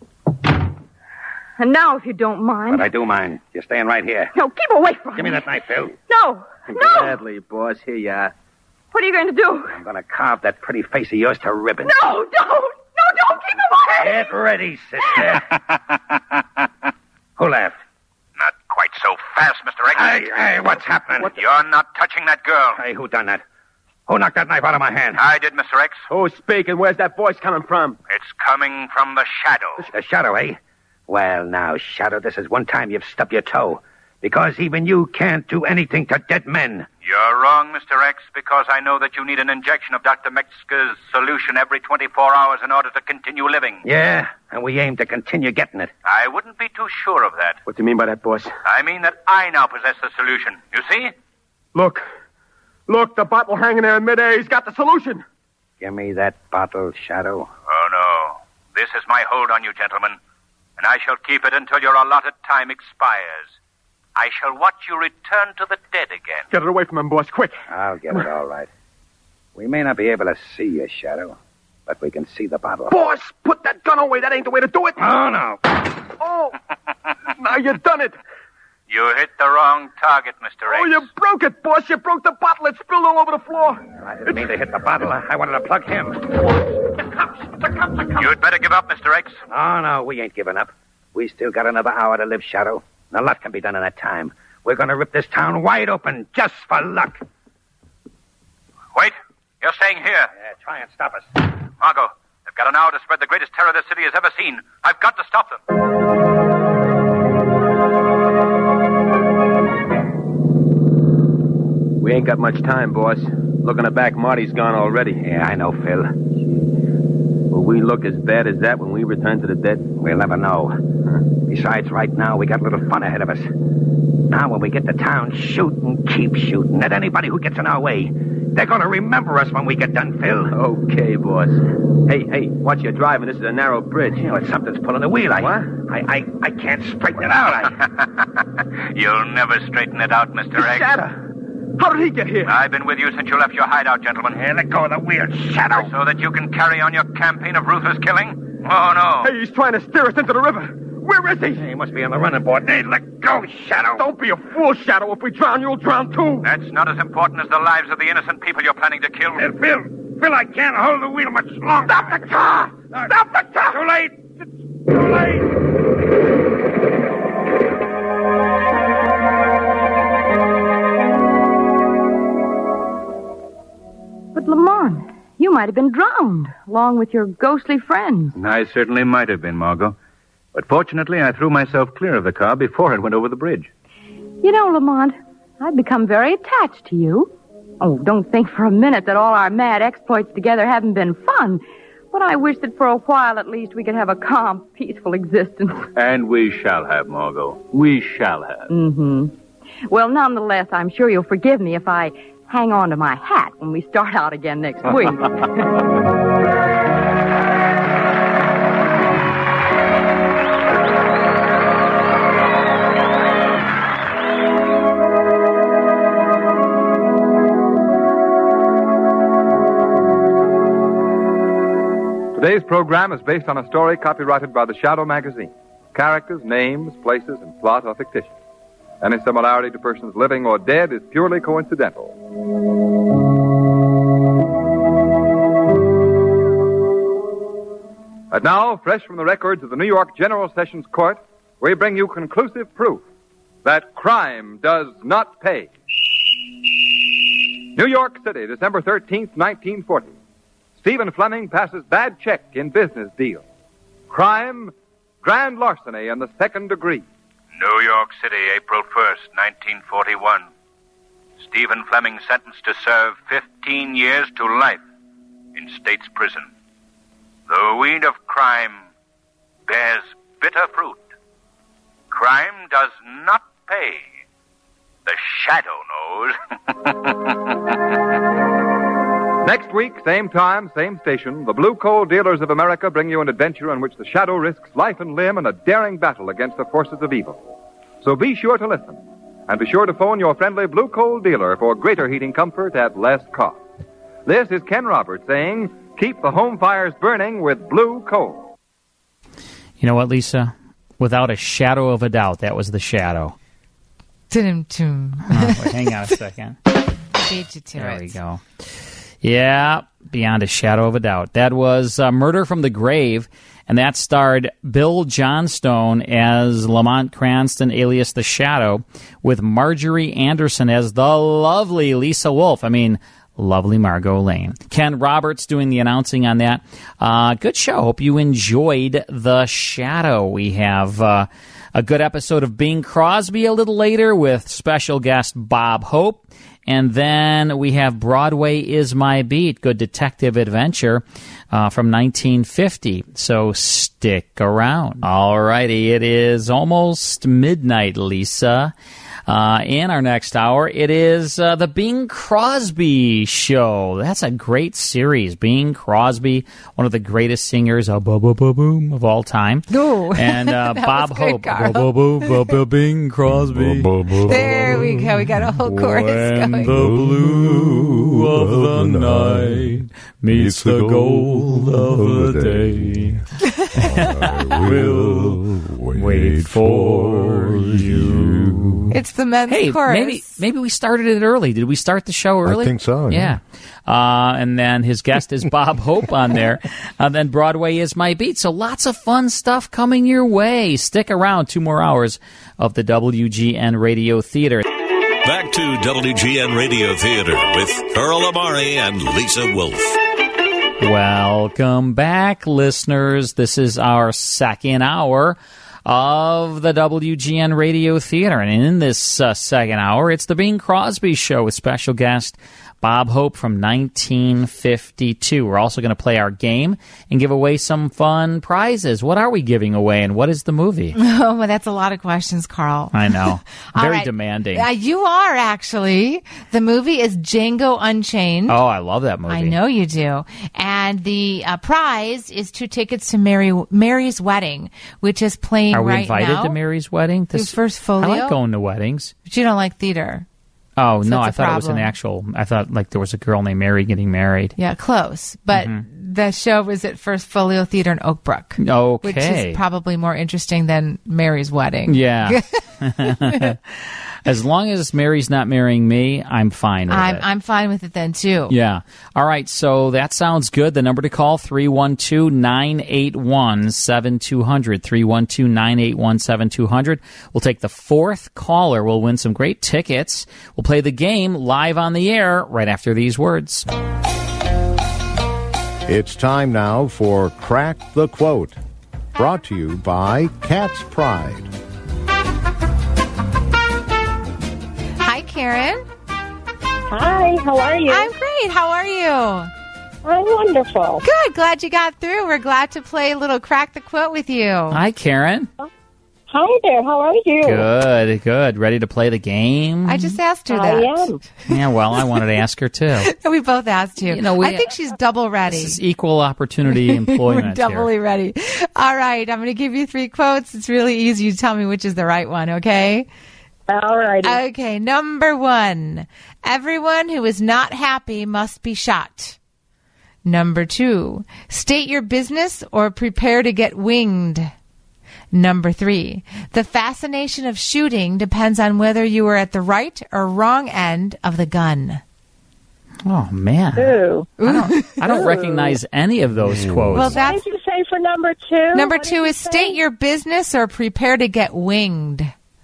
And now, if you don't mind... But I do mind. You're staying right here. No, keep away from me. Give me that knife, Phil. No. Gladly, boss. Here you are. What are you going to do? I'm going to carve that pretty face of yours to ribbons. No, don't. No, don't. Keep away. Get ready, sister. Who laughed? Not quite so fast, Mr. X. Hey, what's happening? You're not touching that girl. Hey, who done that? Who knocked that knife out of my hand? I did, Mr. X. Who's speaking? Where's that voice coming from? It's coming from the Shadow. The Shadow, eh? Well, now, Shadow, this is one time you've stubbed your toe. Because even you can't do anything to dead men. You're wrong, Mr. X, because I know that you need an injection of Dr. Metzger's solution every 24 hours in order to continue living. Yeah, and we aim to continue getting it. I wouldn't be too sure of that. What do you mean by that, boss? I mean that I now possess the solution. You see? Look, the bottle hanging there in midair. He's got the solution. Give me that bottle, Shadow. Oh, no. This is my hold on you, gentlemen. And I shall keep it until your allotted time expires. I shall watch you return to the dead again. Get it away from him, boss, quick. I'll get it all right. We may not be able to see you, Shadow, but we can see the bottle. Boss, put that gun away. That ain't the way to do it. Oh, no. Oh, now you done it. You hit the wrong target, Mr. X. Oh, you broke it, boss. You broke the bottle. It spilled all over the floor. I didn't mean to hit the bottle. I wanted to plug him. The cops. You'd better give up, Mr. X. Oh, no, we ain't giving up. We still got another hour to live, Shadow. And a lot can be done in that time. We're going to rip this town wide open, just for luck. Wait. You're staying here. Yeah, try and stop us. Margot, they've got an hour to spread the greatest terror this city has ever seen. I've got to stop them. We ain't got much time, boss. Looking back, Marty's gone already. Yeah, I know, Phil. Will we look as bad as that when we return to the dead? We'll never know. Besides, right now, we got a little fun ahead of us. Now, when we get to town, shoot and keep shooting at anybody who gets in our way. They're going to remember us when we get done, Phil. Okay, boss. Hey, watch your driving. This is a narrow bridge. You know, something's pulling the wheel. What? I can't straighten it out. You'll never straighten it out, Mr. X. Shadow. How did he get here? I've been with you since you left your hideout, gentlemen. Hey, let go of the wheel, Shadow. So that you can carry on your campaign of ruthless killing? Oh, no. Hey, he's trying to steer us into the river. Where is he? He must be on the running board. Hey, let go, Shadow. Don't be a fool, Shadow. If we drown, you'll drown too. That's not as important as the lives of the innocent people you're planning to kill. Hey, Phil, I can't hold the wheel much longer. Stop the car! Stop the car! Too late. It's too late. But Lamont, you might have been drowned, along with your ghostly friends. I certainly might have been, Margot. But fortunately, I threw myself clear of the car before it went over the bridge. You know, Lamont, I've become very attached to you. Oh, don't think for a minute that all our mad exploits together haven't been fun. But I wish that for a while, at least, we could have a calm, peaceful existence. And we shall have, Margot. We shall have. Mm-hmm. Well, nonetheless, I'm sure you'll forgive me if I hang on to my hat when we start out again next week. Today's program is based on a story copyrighted by the Shadow magazine. Characters, names, places, and plot are fictitious. Any similarity to persons living or dead is purely coincidental. And now, fresh from the records of the New York General Sessions Court, we bring you conclusive proof that crime does not pay. New York City, December 13th, 1940. Stephen Fleming passes bad check in business deal. Crime, grand larceny in the second degree. New York City, April 1st, 1941. Stephen Fleming sentenced to serve 15 years to life in state's prison. The weed of crime bears bitter fruit. Crime does not pay. The shadow knows. Next week, same time, same station, the Blue Coal Dealers of America bring you an adventure in which the Shadow risks life and limb in a daring battle against the forces of evil. So be sure to listen, and be sure to phone your friendly Blue Coal dealer for greater heating comfort at less cost. This is Ken Roberts saying, keep the home fires burning with Blue Coal. You know what, Lisa? Without a shadow of a doubt, that was the Shadow. Wait, hang on a second. Beat you to there it. We go. Yeah, beyond a shadow of a doubt. That was Murder from the Grave, and that starred Bill Johnstone as Lamont Cranston, alias the Shadow, with Marjorie Anderson as the lovely Lisa Wolf. I mean, lovely Margot Lane. Ken Roberts doing the announcing on that. Good show. Hope you enjoyed The Shadow. We have a good episode of Bing Crosby a little later with special guest Bob Hope. And then we have Broadway is My Beat, good detective adventure from 1950. So stick around. All righty, it is almost midnight, Lisa. In our next hour, it is the Bing Crosby Show. That's a great series. Bing Crosby, one of the greatest singers of all time. Ooh, and Bob good, Hope. Bing Crosby. There we go. We got a whole chorus When going. the blue of the night meets the gold of the day, I will wait for you. It's the men's chorus. Maybe we started it early. Did we start the show early? I think so, yeah. And then his guest is Bob Hope on there. Then Broadway is My Beat. So lots of fun stuff coming your way. Stick around. 2 more hours of the WGN Radio Theater. Back to WGN Radio Theater with Earl Amari and Lisa Wolf. Welcome back, listeners. This is our second hour of the WGN Radio Theater. And in this second hour, it's the Bing Crosby Show with special guest Bob Hope from 1952. We're also going to play our game and give away some fun prizes. What are we giving away, and what is the movie? Oh, well, that's a lot of questions, Carl. I know. Very right. demanding. You are, actually. The movie is Django Unchained. Oh, I love that movie. I know you do. And the prize is 2 tickets to Mary's Wedding, which is playing right now. Are we invited to Mary's wedding? Through First Folio? I like going to weddings. But you don't like theater. Oh, So no, I it's a thought it was an problem. actual... I thought like there was a girl named Mary getting married. Yeah, close. But the show was at First Folio Theater in Oak Brook. Okay. Which is probably more interesting than Mary's wedding. Yeah. As long as Mary's not marrying me, I'm fine with it. I'm fine with it then, too. Yeah. All right, so that sounds good. The number to call, 312-981-7200. 312-981-7200. We'll take the 4th caller. We'll win some great tickets. We'll play the game live on the air right after these words. It's time now for Crack the Quote, brought to you by Cat's Pride. Hi, Karen. Hi, how are you? I'm great. How are you? I'm wonderful. Good. Glad you got through. We're glad to play a little Crack the Quote with you. Hi, Karen. Hi there. How are you? Good, good. Ready to play the game? I just asked her I that. am. Yeah, well, I wanted to ask her too. We both asked you. I think she's double ready. This is equal opportunity employment. We're doubly here. ready. All right, I'm going to give you 3 quotes. It's really easy. You tell me which is the right one, okay? All righty. Okay, number 1. Everyone who is not happy must be shot. Number 2. State your business or prepare to get winged. Number 3. The fascination of shooting depends on whether you are at the right or wrong end of the gun. Oh, man. Ooh. I don't recognize any of those quotes. Well, What did you say for number 2? Number What did 2 you is say? state your business or prepare to get winged.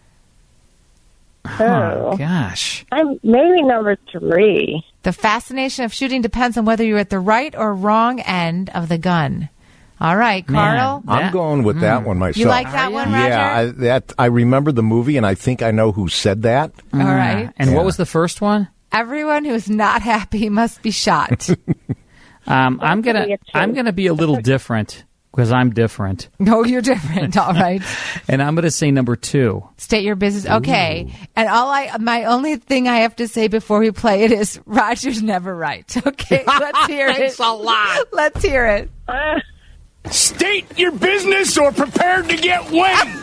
Oh, gosh. I'm maybe number 3. The fascination of shooting depends on whether you're at the right or wrong end of the gun. All right, Carl. I'm going with that one myself. You like that one, Roger? Yeah, I remember the movie, and I think I know who said that. All right. And what was the first one? Everyone who is not happy must be shot. I'm gonna be a little different because I'm different, No, you're different. All right. and I'm gonna say number 2. State your business. Okay. And my only thing I have to say before we play it is Roger's never right. Okay. Let's hear it. It's a lot. Let's hear it. State your business or prepare to get winged.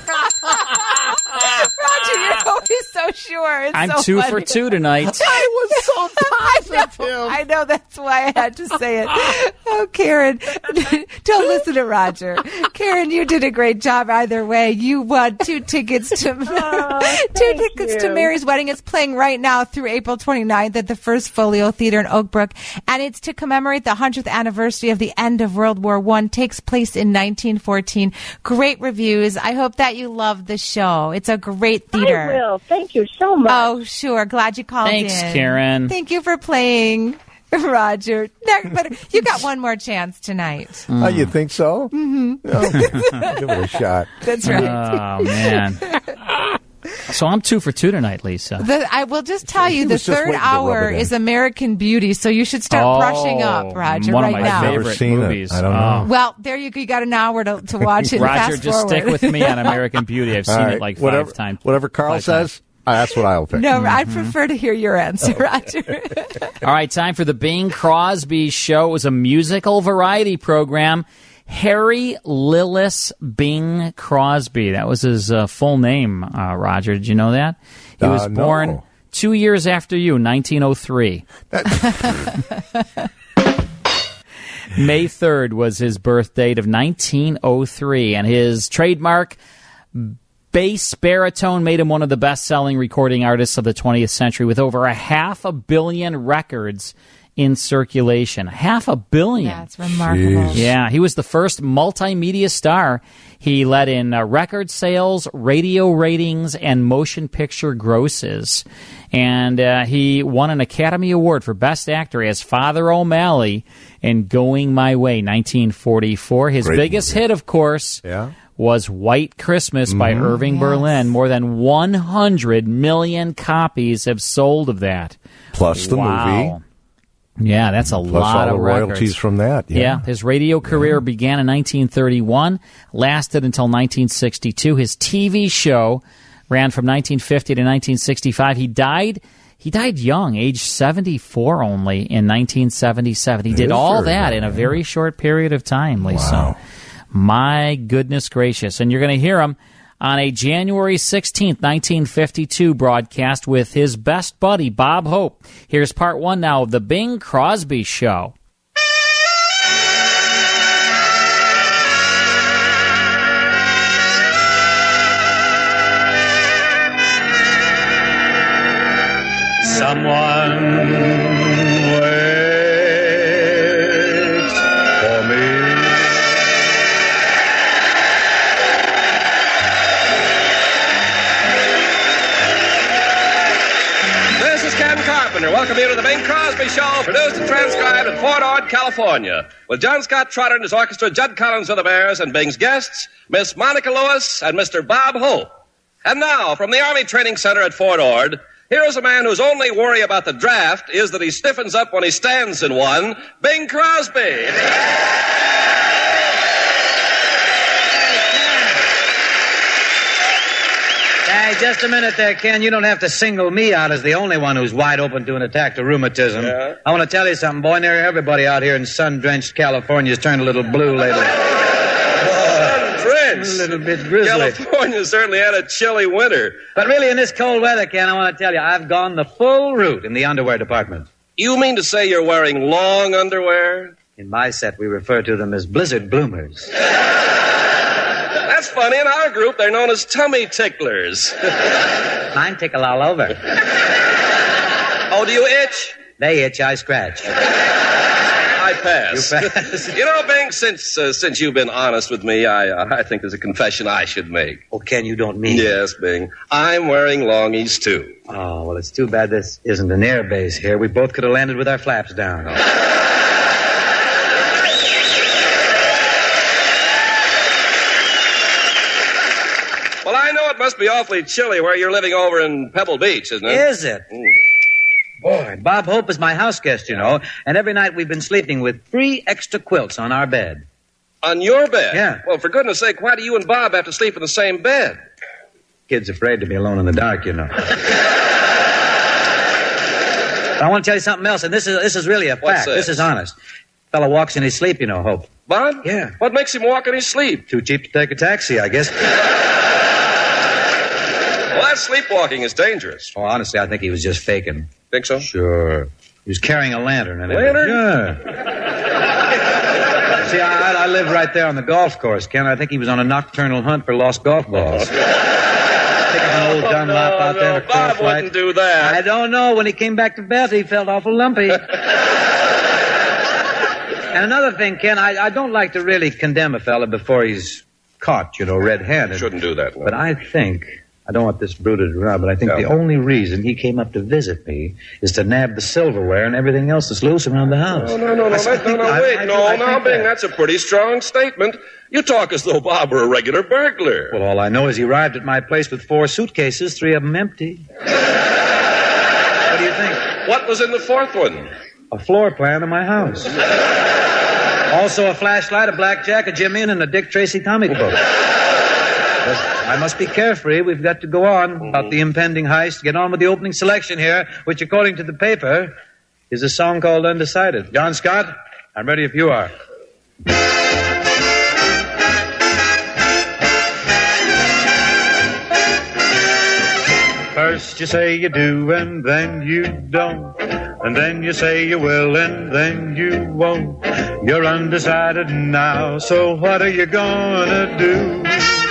Roger, you're always so sure. It's I'm so 2 funny. for 2 tonight. I was so positive. I know, that's why I had to say it. Oh, Karen, don't listen to Roger. Karen, you did a great job either way. You won 2 tickets to to Mary's Wedding. It's playing right now through April 29th at the First Folio Theater in Oak Brook, and it's to commemorate the 100th anniversary of the end of World War I. Takes place in 1914. Great reviews. I hope that you love the show. It's a great theater. I will. Thank you so much. Oh, sure. Glad you called in. Thanks, Karen. Thank you for playing, Roger. But you got one more chance tonight. Oh, you think so? Mm-hmm. Give it a shot. That's right. Oh, man. So I'm 2 for 2 tonight, Lisa. I will just tell you, the was just third waiting to rub hour it in. is American Beauty, so you should start brushing up, Roger, one right of my now. favorite Never seen it. movies. I don't know. Well, there you go. You got an hour to watch it. and Roger, fast just stick forward. with me on American Beauty. I've seen All right. it like whatever, 5 times. Whatever Carl 5 says, times. that's what I'll pick. No, I'd prefer to hear your answer, Roger. All right, time for the Bing Crosby Show. It was a musical variety program. Harry Lillis Bing Crosby. That was his full name, Roger. Did you know that? He was born no. 2 years after you, 1903. May 3rd was his birth date of 1903, and his trademark bass baritone made him one of the best-selling recording artists of the 20th century, with over 500 million records in circulation. 500 million. That's remarkable. Jeez. Yeah, he was the first multimedia star. He led in record sales, radio ratings, and motion picture grosses. And he won an Academy Award for Best Actor as Father O'Malley in Going My Way, 1944. His Great biggest movie. hit, of course, was White Christmas by Irving Berlin. More than 100 million copies have sold of that. Plus the movie. Yeah, that's a Plus lot all of the records. royalties from that. Yeah, his radio career began in 1931, lasted until 1962. His TV show ran from 1950 to 1965. He died young, age 74 only, in 1977. He did all that in a very short period of time, Lisa. Wow. My goodness gracious. And you're going to hear him on a January 16th, 1952 broadcast with his best buddy, Bob Hope. Here's part 1 now of the Bing Crosby Show. Someone waits for me. This is Ken Carpenter. Welcome you to the Bing Crosby Show, produced and transcribed in Fort Ord, California, with John Scott Trotter and his orchestra, Judd Collins of the Bears, and Bing's guests, Miss Monica Lewis and Mr. Bob Hope. And now, from the Army Training Center at Fort Ord, here is a man whose only worry about the draft is that he stiffens up when he stands in one, Bing Crosby. Hey, just a minute there, Ken. You don't have to single me out as the only one who's wide open to an attack to rheumatism. Yeah? I want to tell you something, boy. Nearly everybody out here in sun-drenched California's turned a little blue lately. Sun-drenched? A little bit grizzly. California certainly had a chilly winter. But really, in this cold weather, Ken, I want to tell you, I've gone the full route in the underwear department. You mean to say you're wearing long underwear? In my set, we refer to them as blizzard bloomers. That's funny. In our group, they're known as tummy ticklers. Mine tickle all over. Oh, do you itch? They itch, I scratch. I pass. You pass. You know, Bing, since you've been honest with me, I think there's a confession I should make. Oh, Ken, you don't mean... Yes, Bing. I'm wearing longies, too. Oh, well, it's too bad this isn't an air base here. We both could have landed with our flaps down. Well, I know it must be awfully chilly where you're living over in Pebble Beach, isn't it? Is it? Boy, Bob Hope is my house guest, you know, and every night we've been sleeping with 3 extra quilts on our bed. On your bed? Yeah. Well, for goodness sake, why do you and Bob have to sleep in the same bed? Kid's afraid to be alone in the dark, you know. I want to tell you something else, and this is really a fact. This is honest. Fellow walks in his sleep, you know, Hope. Bob? Yeah. What makes him walk in his sleep? Too cheap to take a taxi, I guess. Well, that sleepwalking is dangerous. Oh, honestly, I think he was just faking. Think so? Sure. He was carrying a lantern. And Lantern? Yeah. See, I live right there on the golf course, Ken. I think he was on a nocturnal hunt for lost golf balls. Take an old Dunlop out there to Bob wouldn't do that. I don't know. When he came back to bed, he felt awful lumpy. And another thing, Ken, I don't like to really condemn a fella before he's caught, you know, red-handed. Shouldn't do that. No. But I think... I don't want this bruited around, but I think the only reason he came up to visit me is to nab the silverware and everything else that's loose around the house. No, Bing, that's a pretty strong statement. You talk as though Bob were a regular burglar. Well, all I know is he arrived at my place with 4 suitcases, 3 of them empty. What do you think? What was in the 4th one? A floor plan of my house. Also a flashlight, a blackjack, a Jimmy, and a Dick Tracy comic book. I must be carefree. We've got to go on about the impending heist. Get on with the opening selection here, which, according to the paper, is a song called Undecided. John Scott, I'm ready if you are. First you say you do, and then you don't. And then you say you will, and then you won't. You're undecided now, so what are you gonna do?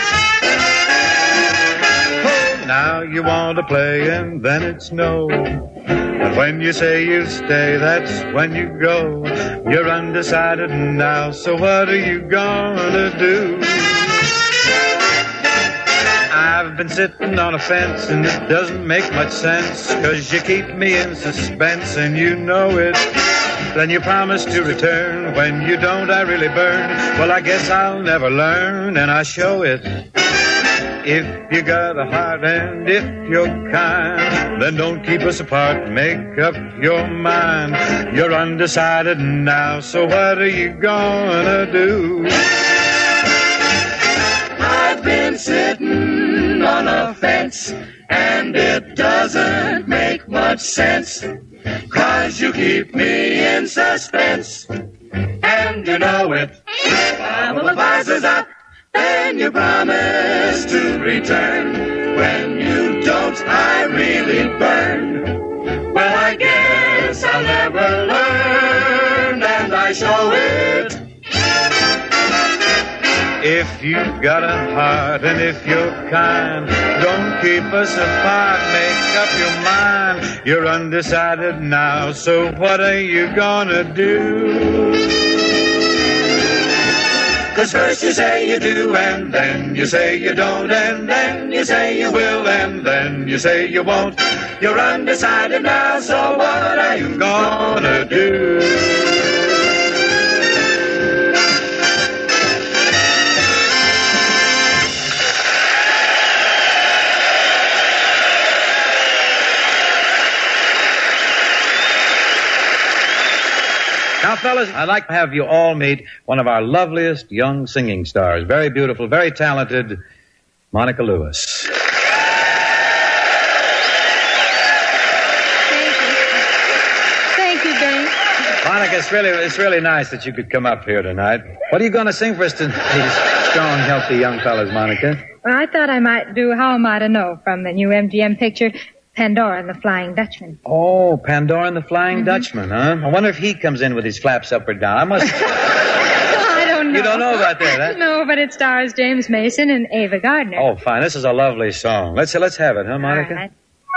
Now you want to play, and then it's no. And when you say you stay, that's when you go. You're undecided now, so what are you gonna do? I've been sitting on a fence, and it doesn't make much sense, 'cause you keep me in suspense, and you know it. Then you promise to return. When you don't, I really burn. Well, I guess I'll never learn, and I show it. If you got a heart and if you're kind, then don't keep us apart, make up your mind. You're undecided now, so what are you gonna do? I've been sitting on a fence, and it doesn't make much sense, 'cause you keep me in suspense, and you know it. I'm a visors up, then you promise to return. When you don't, I really burn. Well, I guess I'll never learn, and I show it. If you've got a heart and if you're kind, don't keep us apart, make up your mind. You're undecided now, so what are you gonna do? 'Cause first you say you do, and then you say you don't, and then you say you will, and then you say you won't. You're undecided now, so what are you gonna do? Now, fellas, I'd like to have you all meet one of our loveliest young singing stars. Very beautiful, very talented, Monica Lewis. Monica, it's really nice that you could come up here tonight. What are you going to sing for us tonight? These strong, healthy young fellas, Monica. Well, I thought I might do How Am I to Know from the new MGM picture, Pandora and the Flying Dutchman. Oh, Pandora and the Flying Dutchman, huh? I wonder if he comes in with his flaps up or down. I must... I don't know. You don't know about that, huh? No, but it stars James Mason and Ava Gardner. Oh, fine. This is a lovely song. Let's have it, huh, Monica? All right.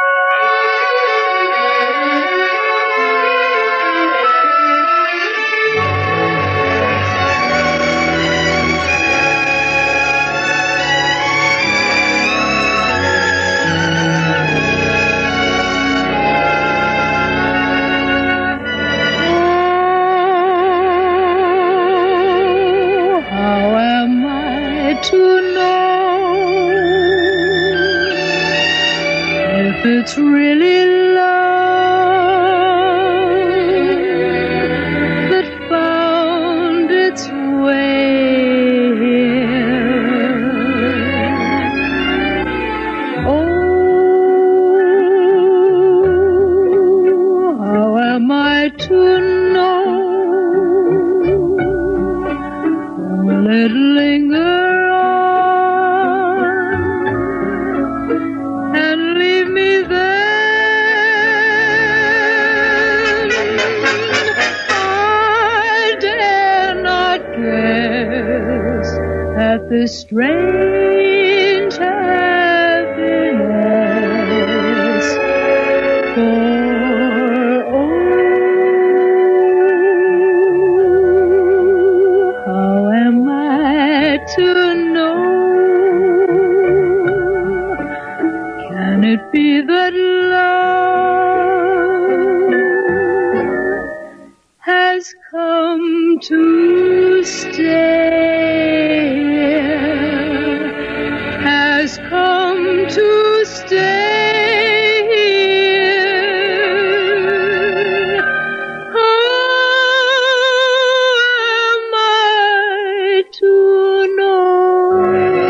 It's really love that found its way here. Oh, how am I to know? Will it linger? The strange happiness, for oh, how am I to know? Can it be that love has come to stay? Come to stay here. How am I to know?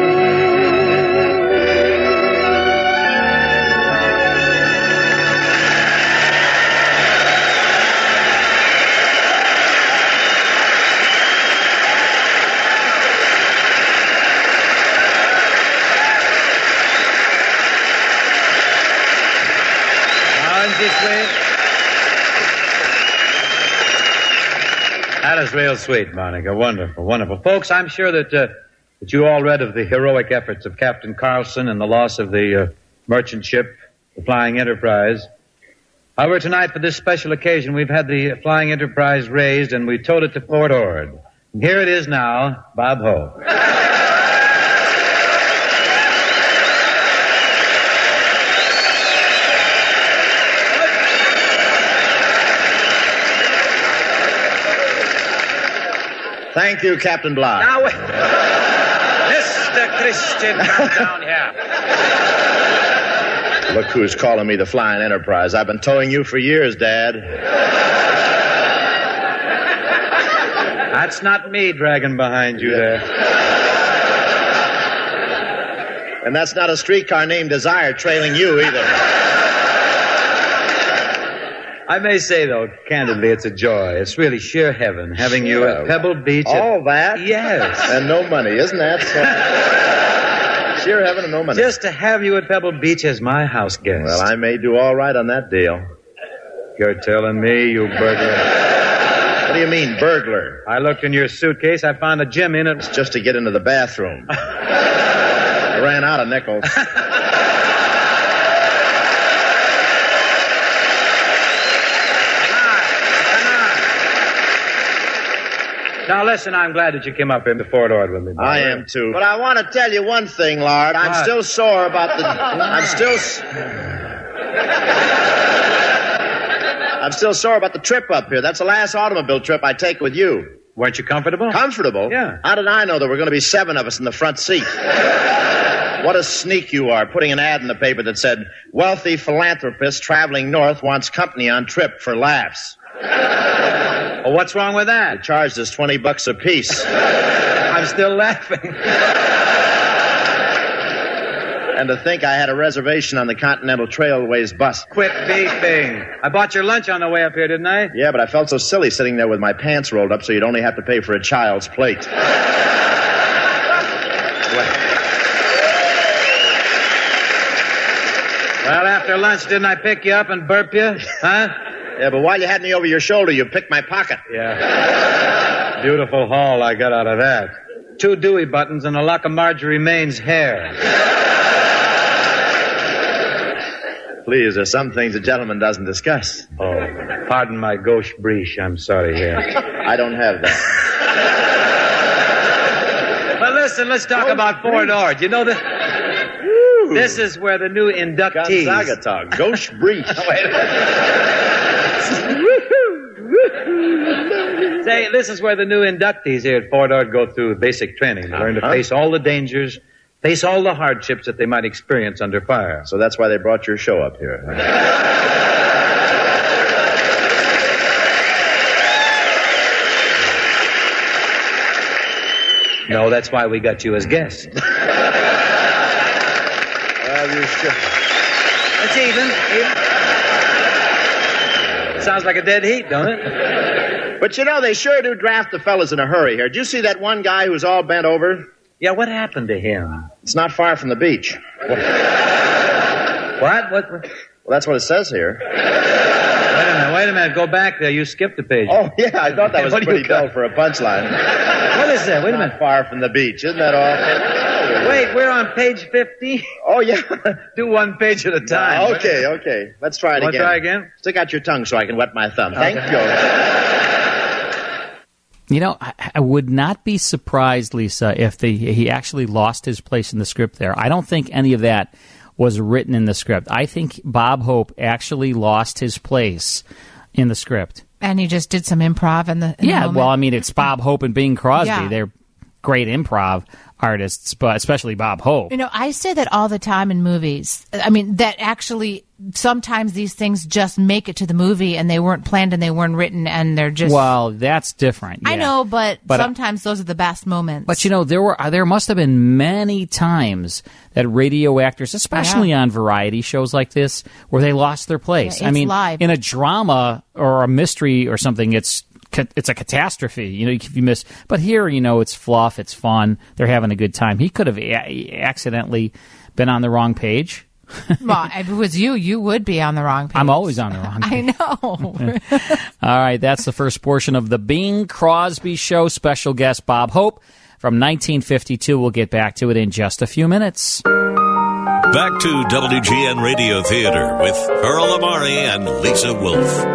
That is real sweet, Monica. Wonderful, wonderful. Folks, I'm sure that you all read of the heroic efforts of Captain Carlson and the loss of the merchant ship, the Flying Enterprise. However, tonight, for this special occasion, we've had the Flying Enterprise raised and we towed it to Port Ord. And here it is now, Bob Hope. Thank you, Captain Bligh. Now, wait. Mr. Christian, come down here. Look who's calling me the Flying Enterprise. I've been towing you for years, Dad. That's not me dragging behind you there. And that's not a streetcar named Desire trailing you either. I may say, though, candidly, it's a joy. It's really sheer heaven having you at Pebble Beach. All that? Yes. And no money, isn't that so? Sheer heaven and no money. Just to have you at Pebble Beach as my house guest. Well, I may do all right on that deal. You're telling me, you burglar. What do you mean, burglar? I looked in your suitcase. I found a gem in it. It's just to get into the bathroom. I ran out of nickels. Now, listen, I'm glad that you came up here to Fort Ord with me. I am, too. But I want to tell you one thing, Lard. I'm still sore about the... I'm still sore about the trip up here. That's the last automobile trip I take with you. Weren't you comfortable? Comfortable? Yeah. How did I know there were going to be 7 of us in the front seat? What a sneak you are, putting an ad in the paper that said, wealthy philanthropist traveling north wants company on trip for laughs. Well, what's wrong with that? They charged us $20 apiece. I'm still laughing. And to think I had a reservation on the Continental Trailways bus. Quit beeping. I bought your lunch on the way up here, didn't I? Yeah, but I felt so silly sitting there with my pants rolled up so you'd only have to pay for a child's plate. Well, after lunch, didn't I pick you up and burp you? Huh? Yeah, but while you had me over your shoulder, you picked my pocket. Yeah. Beautiful haul I got out of that. 2 Dewey buttons and a lock of Marjorie Maine's hair. Please, there's some things a gentleman doesn't discuss. Oh, pardon my gauche breech. I'm sorry here. I don't have that. But listen, let's talk about Fort Ord. You know that... This is where the new inductees... Gonzaga talk. Gauche breech. Say, this is where the new inductees here at Fort Ord go through basic training. They learn to face all the dangers, face all the hardships that they might experience under fire. So that's why they brought your show up here. No, that's why we got you as guest. Well, you should. It's even. Sounds like a dead heat, don't it? But you know, they sure do draft the fellas in a hurry here. Did you see that one guy who was all bent over? Yeah, what happened to him? It's not far from the beach. What? Well, that's what it says here. Wait a minute. Go back there. You skipped a page. Oh, yeah, I thought that was pretty dull for a punchline. What is that? Wait a minute. Not far from the beach. Isn't that all? Wait, we're on page 50. Oh, yeah. Do one page at a time. Okay. Let's try it again. Try again? Stick out your tongue so I can wet my thumb. Okay. Thank you. You know, I would not be surprised, Lisa, if he actually lost his place in the script there. I don't think any of that was written in the script. I think Bob Hope actually lost his place in the script. And he just did some improv in the moment. Well, I mean, it's Bob Hope and Bing Crosby. Yeah. They're great improv artists, but especially Bob Hope. You know, I say that all the time in movies. I mean, that actually sometimes these things just make it to the movie and they weren't planned and they weren't written and they're just... Well, that's different. I yeah. know, but But, sometimes those are the best moments. But, you know, there must have been many times that radio actors, especially on variety shows like this, where they lost their place. Yeah, I mean, live. in a drama or a mystery or something, it's a catastrophe, you know, if you miss. But here, you know, it's fluff, it's fun, they're having a good time. He could have accidentally been on the wrong page. Well, if it was you would be on the wrong page. I'm always on the wrong page. I know. All right, that's the first portion of the Bing Crosby Show. Special guest Bob Hope from 1952. We'll get back to it in just a few minutes. Back to WGN Radio Theater with Earl Amari and Lisa Wolf.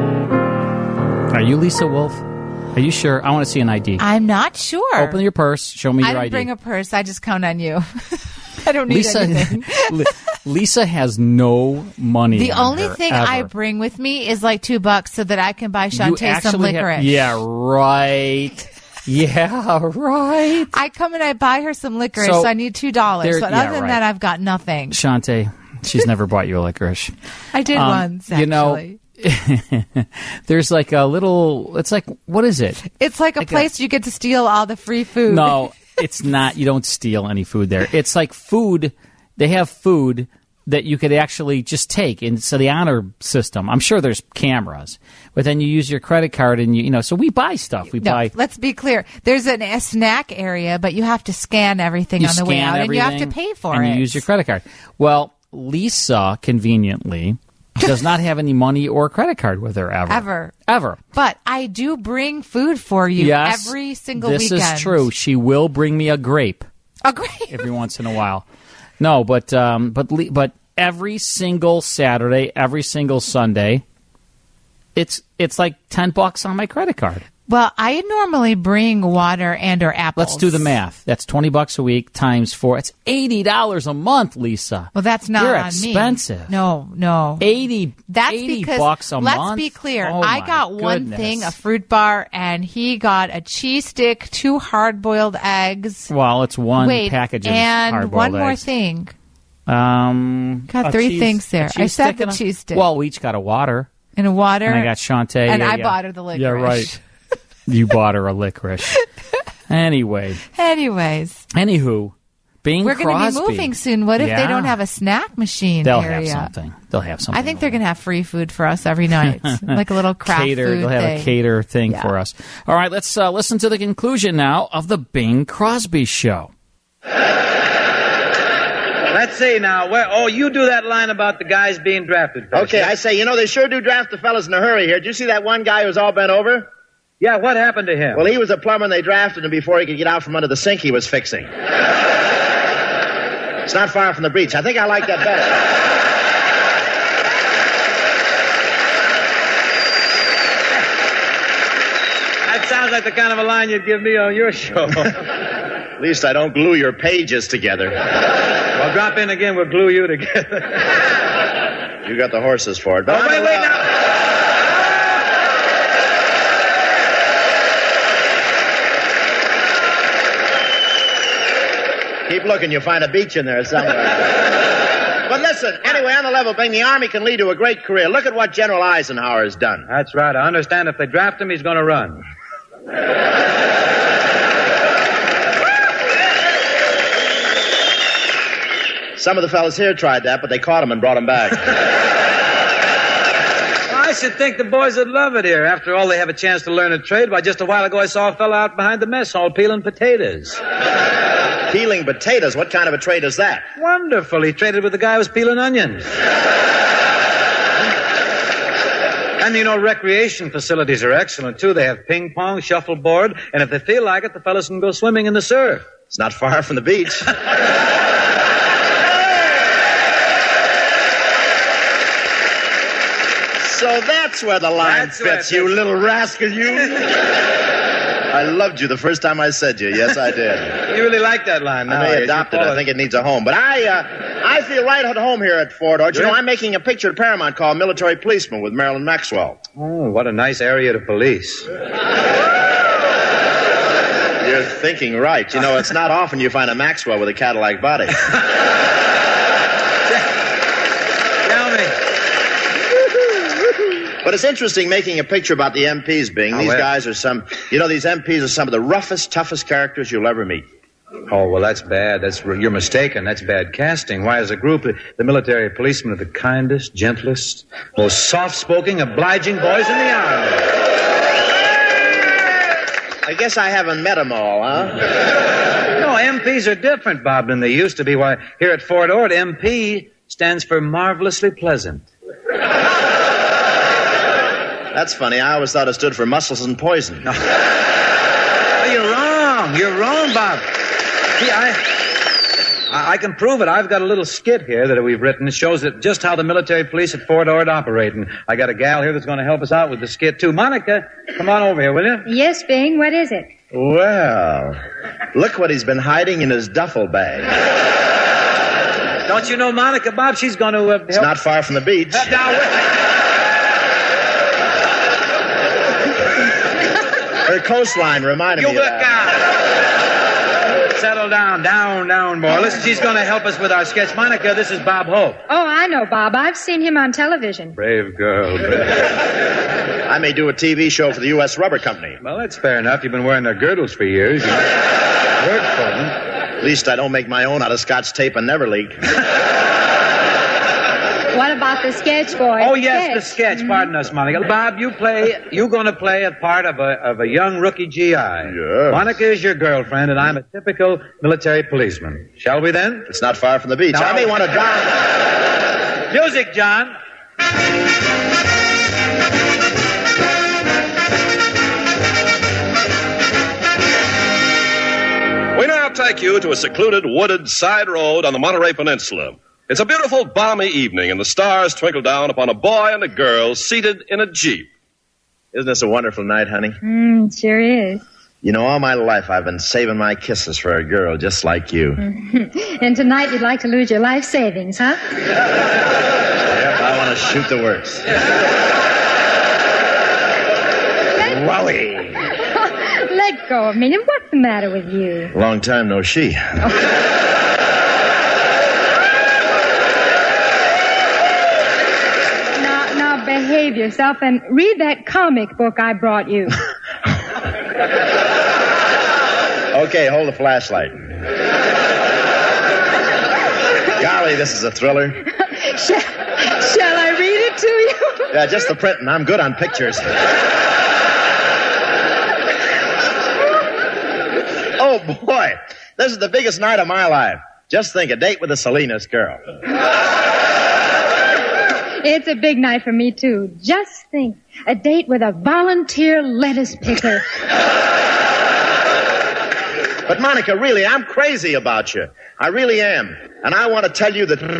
Are you Lisa Wolf? Are you sure? I want to see an ID. I'm not sure. Open your purse. Show me your I didn't ID. bring a purse. I just count on you. I don't need anything. Lisa has no money. The on only her, thing ever. I bring with me is like $2 so that I can buy Shantae some licorice. Yeah, right. Yeah, right. I come and I buy her some licorice, so I need $2. But other than that, I've got nothing. Shantae, she's never bought you a licorice. I did once, actually. You know, there's like a little, it's like, what is it? It's like a place you get to steal all the free food. No, it's not. You don't steal any food there. It's like food. They have food that you could actually just take. And so the honor system, I'm sure there's cameras, but then you use your credit card and you know, so we buy stuff. We buy. Let's be clear. There's a snack area, but you have to scan everything on the way out and you have to pay for it. And you use your credit card. Well, Lisa, conveniently, does not have any money or credit card with her ever. Ever. But I do bring food for you every single weekend. This is true. She will bring me a grape. A grape? Every once in a while. No, but every single Saturday, every single Sunday, it's like $10 on my credit card. Well, I normally bring water and or apples. Let's do the math. That's $20 a week times 4. It's $80 a month, Lisa. Well, that's not You're on expensive. me. No. That's because $80 a month. Let's be clear. Oh, I my got one goodness. thing, a fruit bar, and he got a cheese stick, 2 hard-boiled eggs. Well, it's one package of and hard-boiled one more eggs. thing. Got 3 things there. I said the cheese stick. Well, we each got a water. And a water. And I got Shantae. And I bought her the licorice. Yeah, right. You bought her a licorice. Anyways. Anywho, Bing We're going to Crosby. be moving soon. What if Yeah. they don't have a snack machine They'll area? have something. They'll have something. I think they're going to have free food for us every night, like a little craft cater. food They'll have thing. a cater thing Yeah. for us. All right, let's listen to the conclusion now of the Bing Crosby Show. Let's see now. You do that line about the guys being drafted. Okay, I say, they sure do draft the fellas in a hurry here. Did you see that one guy who was all bent over? Yeah, what happened to him? Well, he was a plumber and they drafted him before he could get out from under the sink he was fixing. It's not far from the beach. I think I like that better. That sounds like the kind of a line you'd give me on your show. At least I don't glue your pages together. Well, drop in again. We'll glue you together. You got the horses for it. But wait now. Keep looking. You'll find a beach in there somewhere. But listen, anyway, on the level, Bing, the Army can lead to a great career. Look at what General Eisenhower has done. That's right. I understand if they draft him, he's going to run. Some of the fellas here tried that, but they caught him and brought him back. I should think the boys would love it here. After all, they have a chance to learn a trade. Why, just a while ago, I saw a fellow out behind the mess hall peeling potatoes. Peeling potatoes? What kind of a trade is that? Wonderful. He traded with the guy who was peeling onions. And, recreation facilities are excellent, too. They have ping pong, shuffleboard, and if they feel like it, the fellas can go swimming in the surf. It's not far from the beach. So that's where the line fits, you little rascal, you. I loved you the first time I said you. Yes, I did. You really like that line. I may adopt it. I think it needs a home. But I feel right at home here at Fort Ord. I'm making a picture at Paramount called Military Policeman with Marilyn Maxwell. Oh, what a nice area to police. You're thinking right. It's not often you find a Maxwell with a Cadillac body. Tell me. But it's interesting making a picture about the MPs, Bing. These guys are these MPs are some of the roughest, toughest characters you'll ever meet. Oh, well, that's bad. You're mistaken. That's bad casting. Why, as a group, the military policemen are the kindest, gentlest, most soft-spoken, obliging boys in the Army. I guess I haven't met them all, huh? No, MPs are different, Bob, than they used to be. Why, here at Fort Ord, MP stands for marvelously pleasant. That's funny. I always thought it stood for muscles and poison. Oh, you're wrong. You're wrong, Bob. See, I can prove it. I've got a little skit here that we've written. It shows just how the military police at Fort Ord operate. And I got a gal here that's going to help us out with the skit, too. Monica, come on over here, will you? Yes, Bing. What is it? Well, look what he's been hiding in his duffel bag. Don't you know Monica, Bob? She's going to help. It's not far from the beach. Her coastline reminded me of that. Settle down, down, boy. Listen, she's going to help us with our sketch. Monica, this is Bob Hope. Oh, I know Bob. I've seen him on television. Brave girl. I may do a TV show for the U.S. Rubber Company. Well, that's fair enough. You've been wearing their girdles for years. You work for them. At least I don't make my own out of Scotch tape and never leak. What about the sketch, boy? Oh, yes, the sketch. Pardon us, Monica. Bob, you're going to play a part of a young rookie GI. Yes. Monica is your girlfriend, and I'm a typical military policeman. Shall we then? It's not far from the beach. I may want to drive. Music, John. We now take you to a secluded, wooded side road on the Monterey Peninsula. It's a beautiful, balmy evening, and the stars twinkle down upon a boy and a girl seated in a Jeep. Isn't this a wonderful night, honey? Sure is. All my life I've been saving my kisses for a girl just like you. And tonight you'd like to lose your life savings, huh? Yep, I want to shoot the works. Wowie! Let go of me. What's the matter with you? Long time no see. Now behave yourself and read that comic book I brought you. Okay, hold the flashlight. Golly, this is a thriller. Shall I read it to you? Yeah, just the printing. I'm good on pictures. Oh, boy. This is the biggest night of my life. Just think, a date with a Salinas girl. It's a big night for me, too. Just think, a date with a volunteer lettuce picker. But, Monica, really, I'm crazy about you. I really am. And I want to tell you that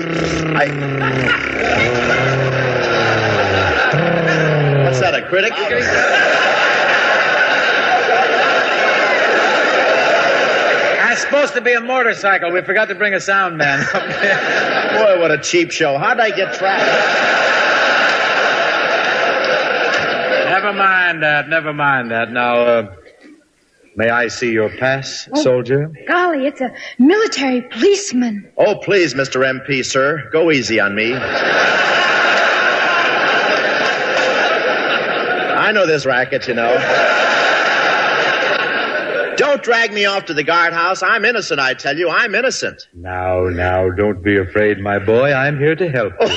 What's that, a critic? That's supposed to be a motorcycle. We forgot to bring a sound man. Boy, what a cheap show. How'd I get trapped? Never mind that. Now, may I see your pass, soldier? Golly, it's a military policeman. Oh, please, Mr. MP, sir. Go easy on me. I know this racket, you know. Don't drag me off to the guardhouse. I'm innocent, I tell you. I'm innocent. Now, don't be afraid, my boy. I'm here to help you.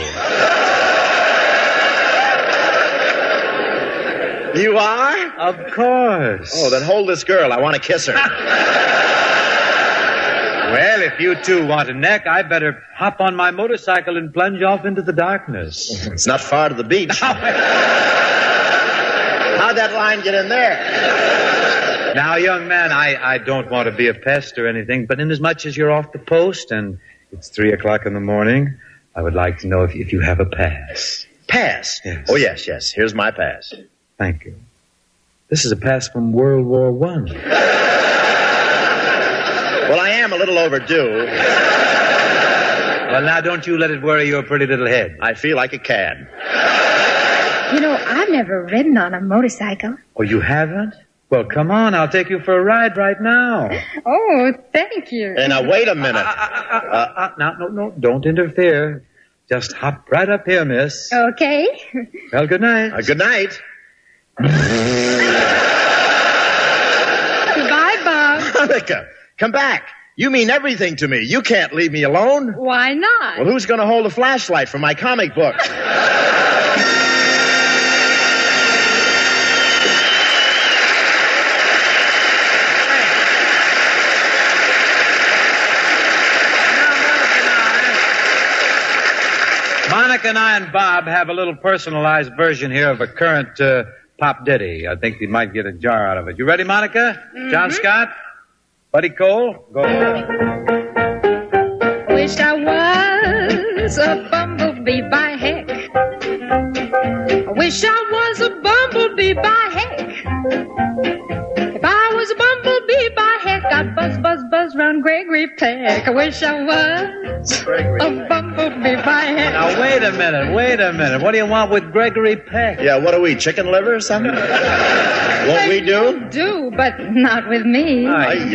You are? Of course. Oh, then hold this girl. I want to kiss her. Well, if you two want a neck, I better hop on my motorcycle and plunge off into the darkness. It's not far to the beach. How'd that line get in there? Now, young man, I don't want to be a pest or anything, but inasmuch as you're off the post and it's 3:00 in the morning, I would like to know if you have a pass. Pass? Yes. Oh, yes. Here's my pass. Thank you. This is a pass from World War I. Well, I am a little overdue. Well, now, don't you let it worry your pretty little head. I feel like a cad. You know, I've never ridden on a motorcycle. Oh, you haven't? Well, come on. I'll take you for a ride right now. Oh, thank you. Hey, now, wait a minute. No, don't interfere. Just hop right up here, miss. Okay. Well, good night. Good night. Goodbye, Bob. Monica, come back. You mean everything to me. You can't leave me alone. Why not? Well, who's going to hold a flashlight for my comic book? Monica and I and Bob have a little personalized version here of a current pop ditty. I think you might get a jar out of it. You ready, Monica? Mm-hmm. John Scott? Buddy Cole? Go ahead. Wish I was a bumblebee by heck. I wish I was a bumblebee by heck. If I was a bumblebee by heck, I'd buzz, buzz, buzz round Gregory Peck. I wish I was a bumblebee by heck. Now, wait a minute. What do you want with Gregory Peck? Yeah, what are we, chicken liver or something? What we do? Do, but not with me. Ay.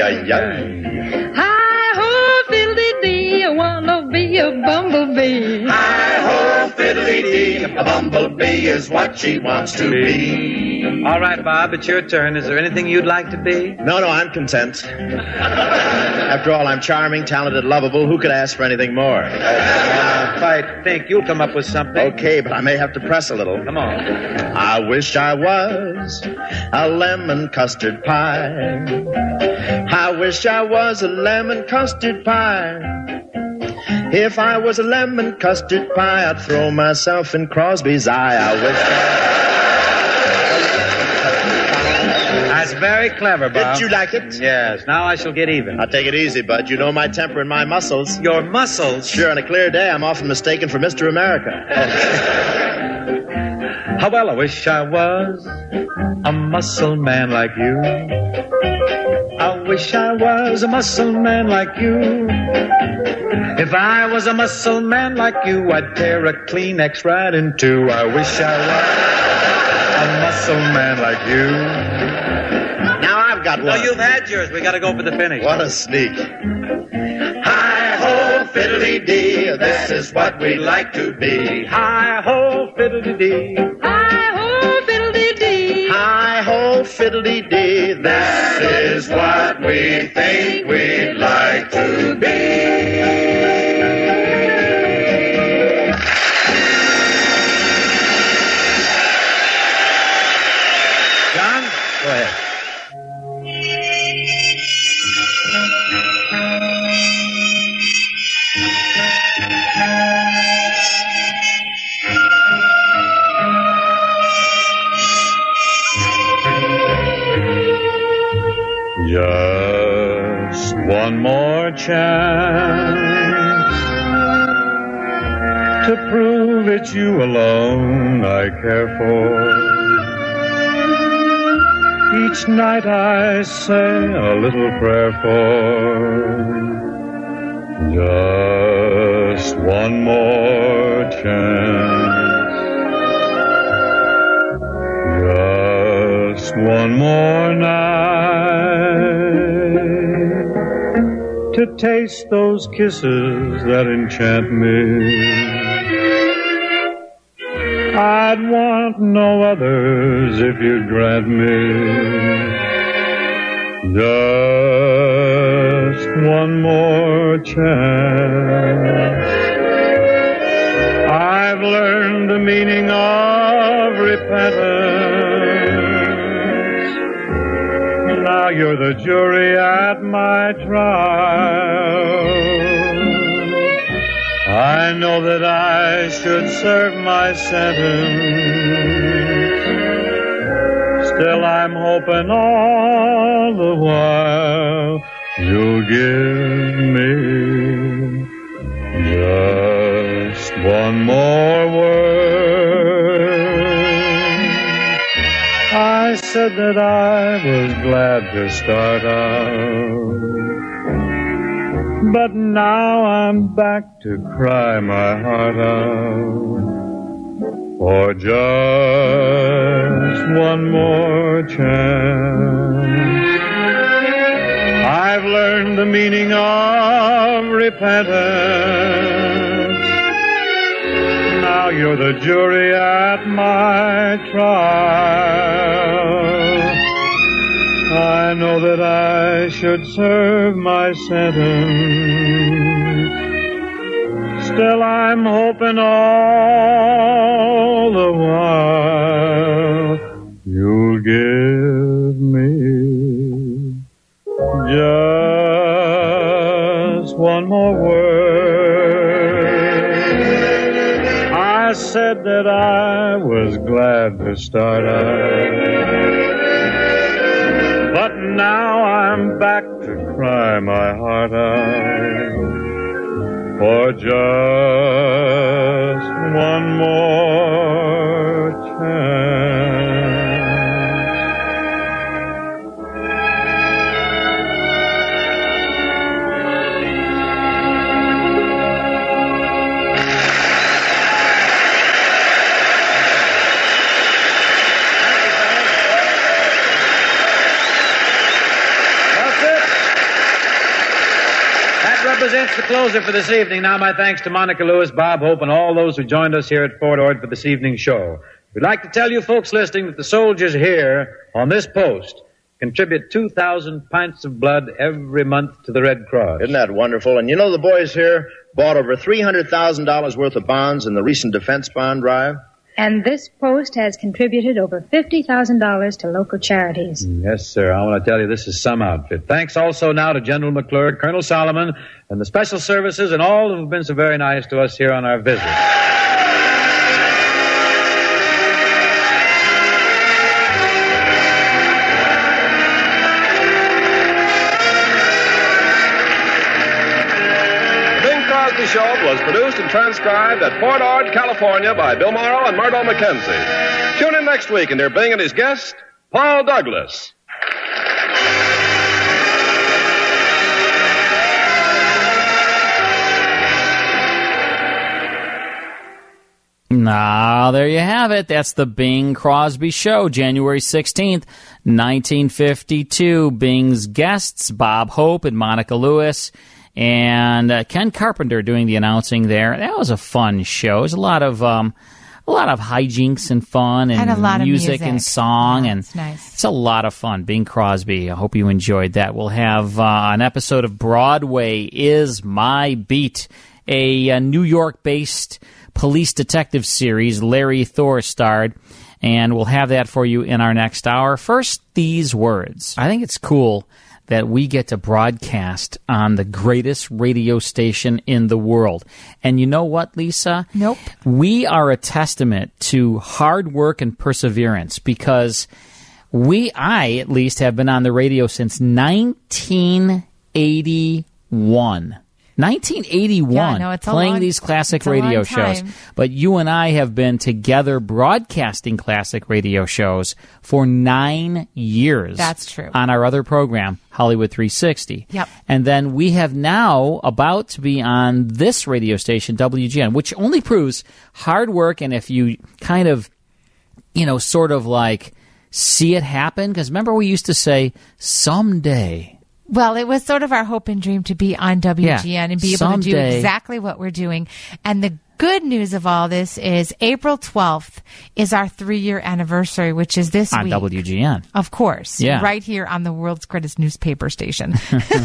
Hi-ho, fiddly-dee, I wanna be a bumblebee. Hi-ho, fiddly-dee, a bumblebee is what she wants to be. All right, Bob, it's your turn. Is there anything you'd like to be? No, I'm content. After all, I'm charming, talented, lovable. Who could ask for anything more? If I think you'll come up with something. Okay, but I may have to press a little. Come on. I wish I was a lemon custard pie. I wish I was a lemon custard pie. If I was a lemon custard pie, I'd throw myself in Crosby's eye. I wish That's very clever, Bob. Did you like it? Yes. Now I shall get even. I'll take it easy, bud. You know my temper and my muscles. Your muscles? Sure, on a clear day, I'm often mistaken for Mr. America. How well I wish I was a muscle man like you. I wish I was a muscle man like you. If I was a muscle man like you, I'd tear a Kleenex right in two. I wish I was a muscle man like you. Now I've got one. No, you've had yours. We got to go for the finish. What a sneak. Hi-ho, fiddly-dee, this is what we'd like to be. Hi-ho, fiddly-dee. Hi-ho, fiddly-dee. Hi-ho, fiddly-dee, That is what we think we'd like to be. Go ahead. Just one more chance to prove it's you alone I care for. Each night I say a little prayer for. Just one more chance. Just one more night to taste those kisses that enchant me. I'd want no others if you'd grant me just one more chance. I've learned the meaning of repentance. Now you're the jury at my trial. I know that I should serve my sentence. Still I'm hoping all the while you'll give me just one more word. I said that I was glad to start out, but now I'm back to cry my heart out for just one more chance. I've learned the meaning of repentance. Now you're the jury at my trial. I know that I should serve my sentence. Still I'm hoping all the while you'll give me just one more word. I said that I was glad to start out, but now I'm back to cry my heart out for just one more chance. Represents the closer for this evening. Now my thanks to Monica Lewis, Bob Hope, and all those who joined us here at Fort Ord for this evening's show. We'd like to tell you folks listening that the soldiers here on this post contribute 2,000 pints of blood every month to the Red Cross. Isn't that wonderful? And you know the boys here bought over $300,000 worth of bonds in the recent defense bond drive? And this post has contributed over $50,000 to local charities. Yes, sir. I want to tell you this is some outfit. Thanks also now to General McClure, Colonel Solomon, and the special services, and all who have been so very nice to us here on our visit. The show was produced and transcribed at Fort Ord, California by Bill Morrow and Murdo McKenzie. Tune in next week and hear Bing and his guest, Paul Douglas. Now, there you have it. That's the Bing Crosby Show, January 16th, 1952. Bing's guests, Bob Hope and Monica Lewis, and Ken Carpenter doing the announcing there. That was a fun show. It was a lot of hijinks and fun and a lot of music and song, and it's nice. It's a lot of fun. Bing Crosby. I hope you enjoyed that. We'll have an episode of Broadway is My Beat, a New York-based police detective series. Larry Thor starred. And we'll have that for you in our next hour. First, these words. I think it's cool that we get to broadcast on the greatest radio station in the world. And you know what, Lisa? Nope. We are a testament to hard work and perseverance because I at least have been on the radio since 1981. 1981, Yeah, no, it's a playing long- these classic it's a radio long shows. time. But you and I have been together broadcasting classic radio shows for 9 years. That's true. On our other program, Hollywood 360. Yep. And then we have now about to be on this radio station, WGN, which only proves hard work. And if you kind of, sort of like see it happen, because remember we used to say, someday. Well, it was sort of our hope and dream to be on WGN and be able to do someday. exactly what we're doing. And the good news of all this is April 12th is our 3-year anniversary, which is this On week. WGN. Of course. Yeah. Right here on the world's greatest newspaper station.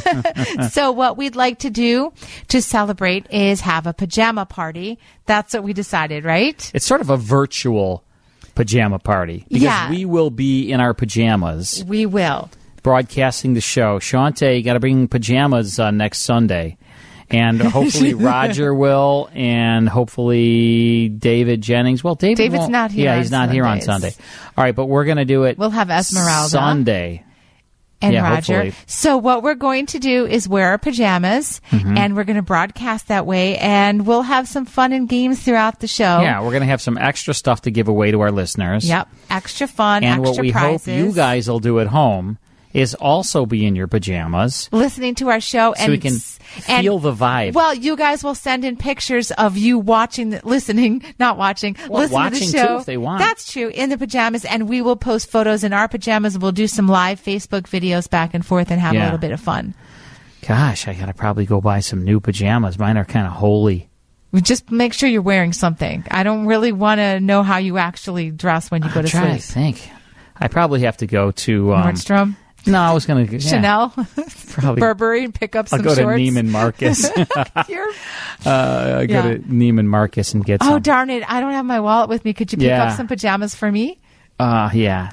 So what we'd like to do to celebrate is have a pajama party. That's what we decided, right? It's sort of a virtual pajama party because Yeah. we will be in our pajamas We will. broadcasting the show. Shante, you got to bring pajamas next Sunday. And hopefully Roger will, and hopefully David Jennings. Well, David's David's not here Yeah, on he's not here on Sundays. Sunday. All right, but we're going to do it We'll have Esmeralda. Sunday. And Yeah, Roger. hopefully. So what we're going to do is wear our pajamas, Mhm. and we're going to broadcast that way, and we'll have some fun and games throughout the show. Yeah, we're going to have some extra stuff to give away to our listeners. Yep. Extra fun, And extra what we prizes. hope you guys will do at home is also be in your pajamas listening to our show, so and we can and- feel the vibe. Well, you guys will send in pictures of you watching, listening, not watching, Well, listening to watching the show. too, if they want. That's true, in the pajamas, and we will post photos in our pajamas. We'll do some live Facebook videos back and forth and have a Yeah. little bit of fun. Gosh, I got to probably go buy some new pajamas. Mine are kind of holy. Just make sure you're wearing something. I don't really want to know how you actually dress when you go to Try to sleep. think. I probably have to go to Nordstrom? No, I was going to Chanel? Probably. Burberry and pick up I'll some go shorts? to Neiman Marcus. You're- I'll go Yeah. to Neiman Marcus and get Oh, some. darn it. I don't have my wallet with me. Could you pick Yeah. up some pajamas for me? Yeah.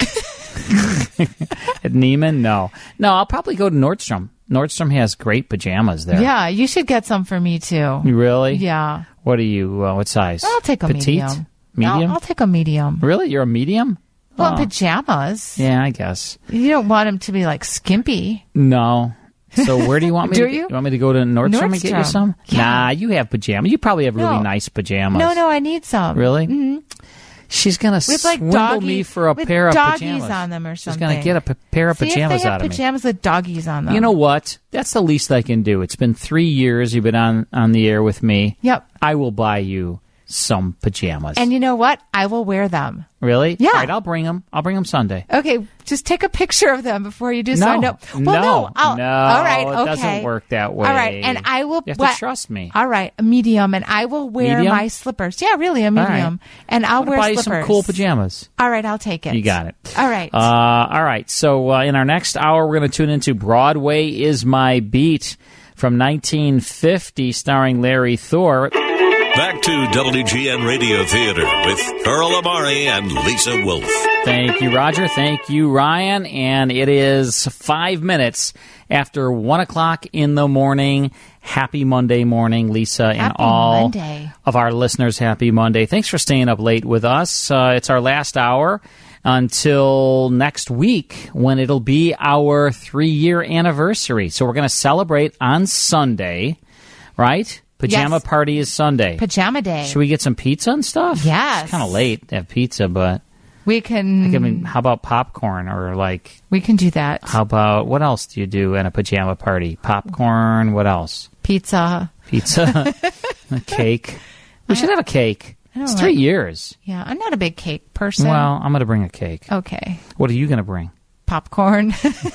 At Neiman? No. I'll probably go to Nordstrom. Nordstrom has great pajamas there. Yeah, you should get some for me, too. You really? Yeah. What are you, what size? I'll take a Petite? medium. Medium? I'll take a medium. Really? You're a medium? Well, Oh. pajamas. Yeah, I guess. You don't want them to be like skimpy. No. So where do you want me Do to you? want me to go to Nordstrom and get you Nordstrom. some? Yeah. Nah, you have pajamas. You probably have really No. nice pajamas. No, I need some. Really? hmm She's going to With like swindle doggy, me for a with pair of doggies pajamas. on them or She's something. going to get a pair of See pajamas if they have out of me. pajamas with doggies on them. You know what? That's the least I can do. It's been 3 years you've been on the air with me. Yep. I will buy you some pajamas. And you know what? I will wear them. Really? Yeah. All right, I'll bring them. I'll bring them Sunday. Okay, just take a picture of them before you do so I know. Well, no, I'll, no, all right, okay. it doesn't work that way. All right, and I will. You have to trust me. All right, a medium, and I will wear Medium? my slippers. Yeah, really, a All right. medium, and I'll I'm gonna wear buy you slippers. some cool pajamas. All right, I'll take it. You got it. All right. All right. So in our next hour, we're going to tune into Broadway is My Beat from 1950, starring Larry Thor. Back to WGN Radio Theater with Earl Amari and Lisa Wolf. Thank you, Roger. Thank you, Ryan. And it is 5 minutes after 1 o'clock in the morning. Happy Monday morning, Lisa, and Happy all Monday. of our listeners. Happy Monday. Thanks for staying up late with us. It's our last hour until next week when it'll be our 3-year anniversary. So we're going to celebrate on Sunday, right? Pajama Yes. party is Sunday. Pajama day. Should we get some pizza and stuff? Yes. It's kind of late to have pizza, but We can. I mean, how about popcorn or like? We can do that. How about what else do you do at a pajama party? Popcorn. What else? Pizza. Pizza. A cake. We should have a cake. I don't It's like- 3 years. Yeah, I'm not a big cake person. Well, I'm going to bring a cake. Okay. What are you going to bring? Popcorn.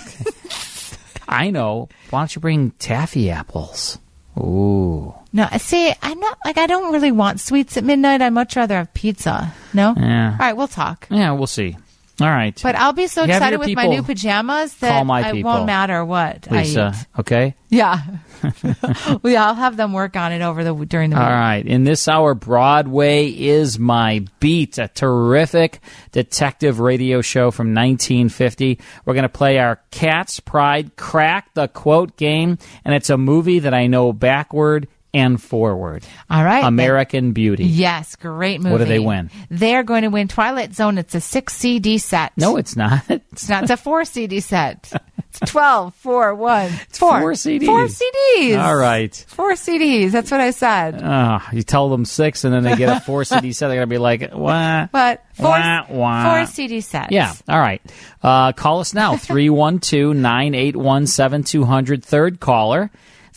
I know. Why don't you bring taffy apples? Ooh. No, see, I'm not like I don't really want sweets at midnight. I'd much rather have pizza. No. Yeah. All right, we'll talk. Yeah, we'll see. All right. But I'll be so Have excited your with my people new pajamas that call my it people. won't matter what Lisa, I eat. okay? Yeah. I'll have them work on it during the week. All right. In this hour, Broadway is My Beat, a terrific detective radio show from 1950. We're going to play our Cat's Pride Crack the Quote game, and it's a movie that I know backward and forward. All right. American Beauty. Yes, great movie. What do they win? They're going to win Twilight Zone. It's a 6 CD set. No, it's not. It's not. It's a 4 CD set. It's 12, 4, 1. It's 4 CDs. 4 CDs. All right. 4 CDs. That's what I said. You tell them 6, and then they get a 4 CD set. They're going to be like, what? But 4 Wah. CD sets. Yeah. All right. Call us now, 312-981-7200. Third caller,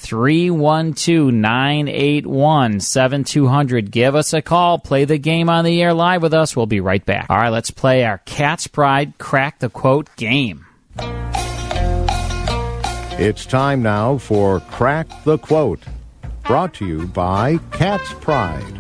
312-981-7200. Give us a call. Play the game on the air live with us. We'll be right back. All right, let's play our Cat's Pride Crack the Quote game. It's time now for Crack the Quote, brought to you by Cat's Pride.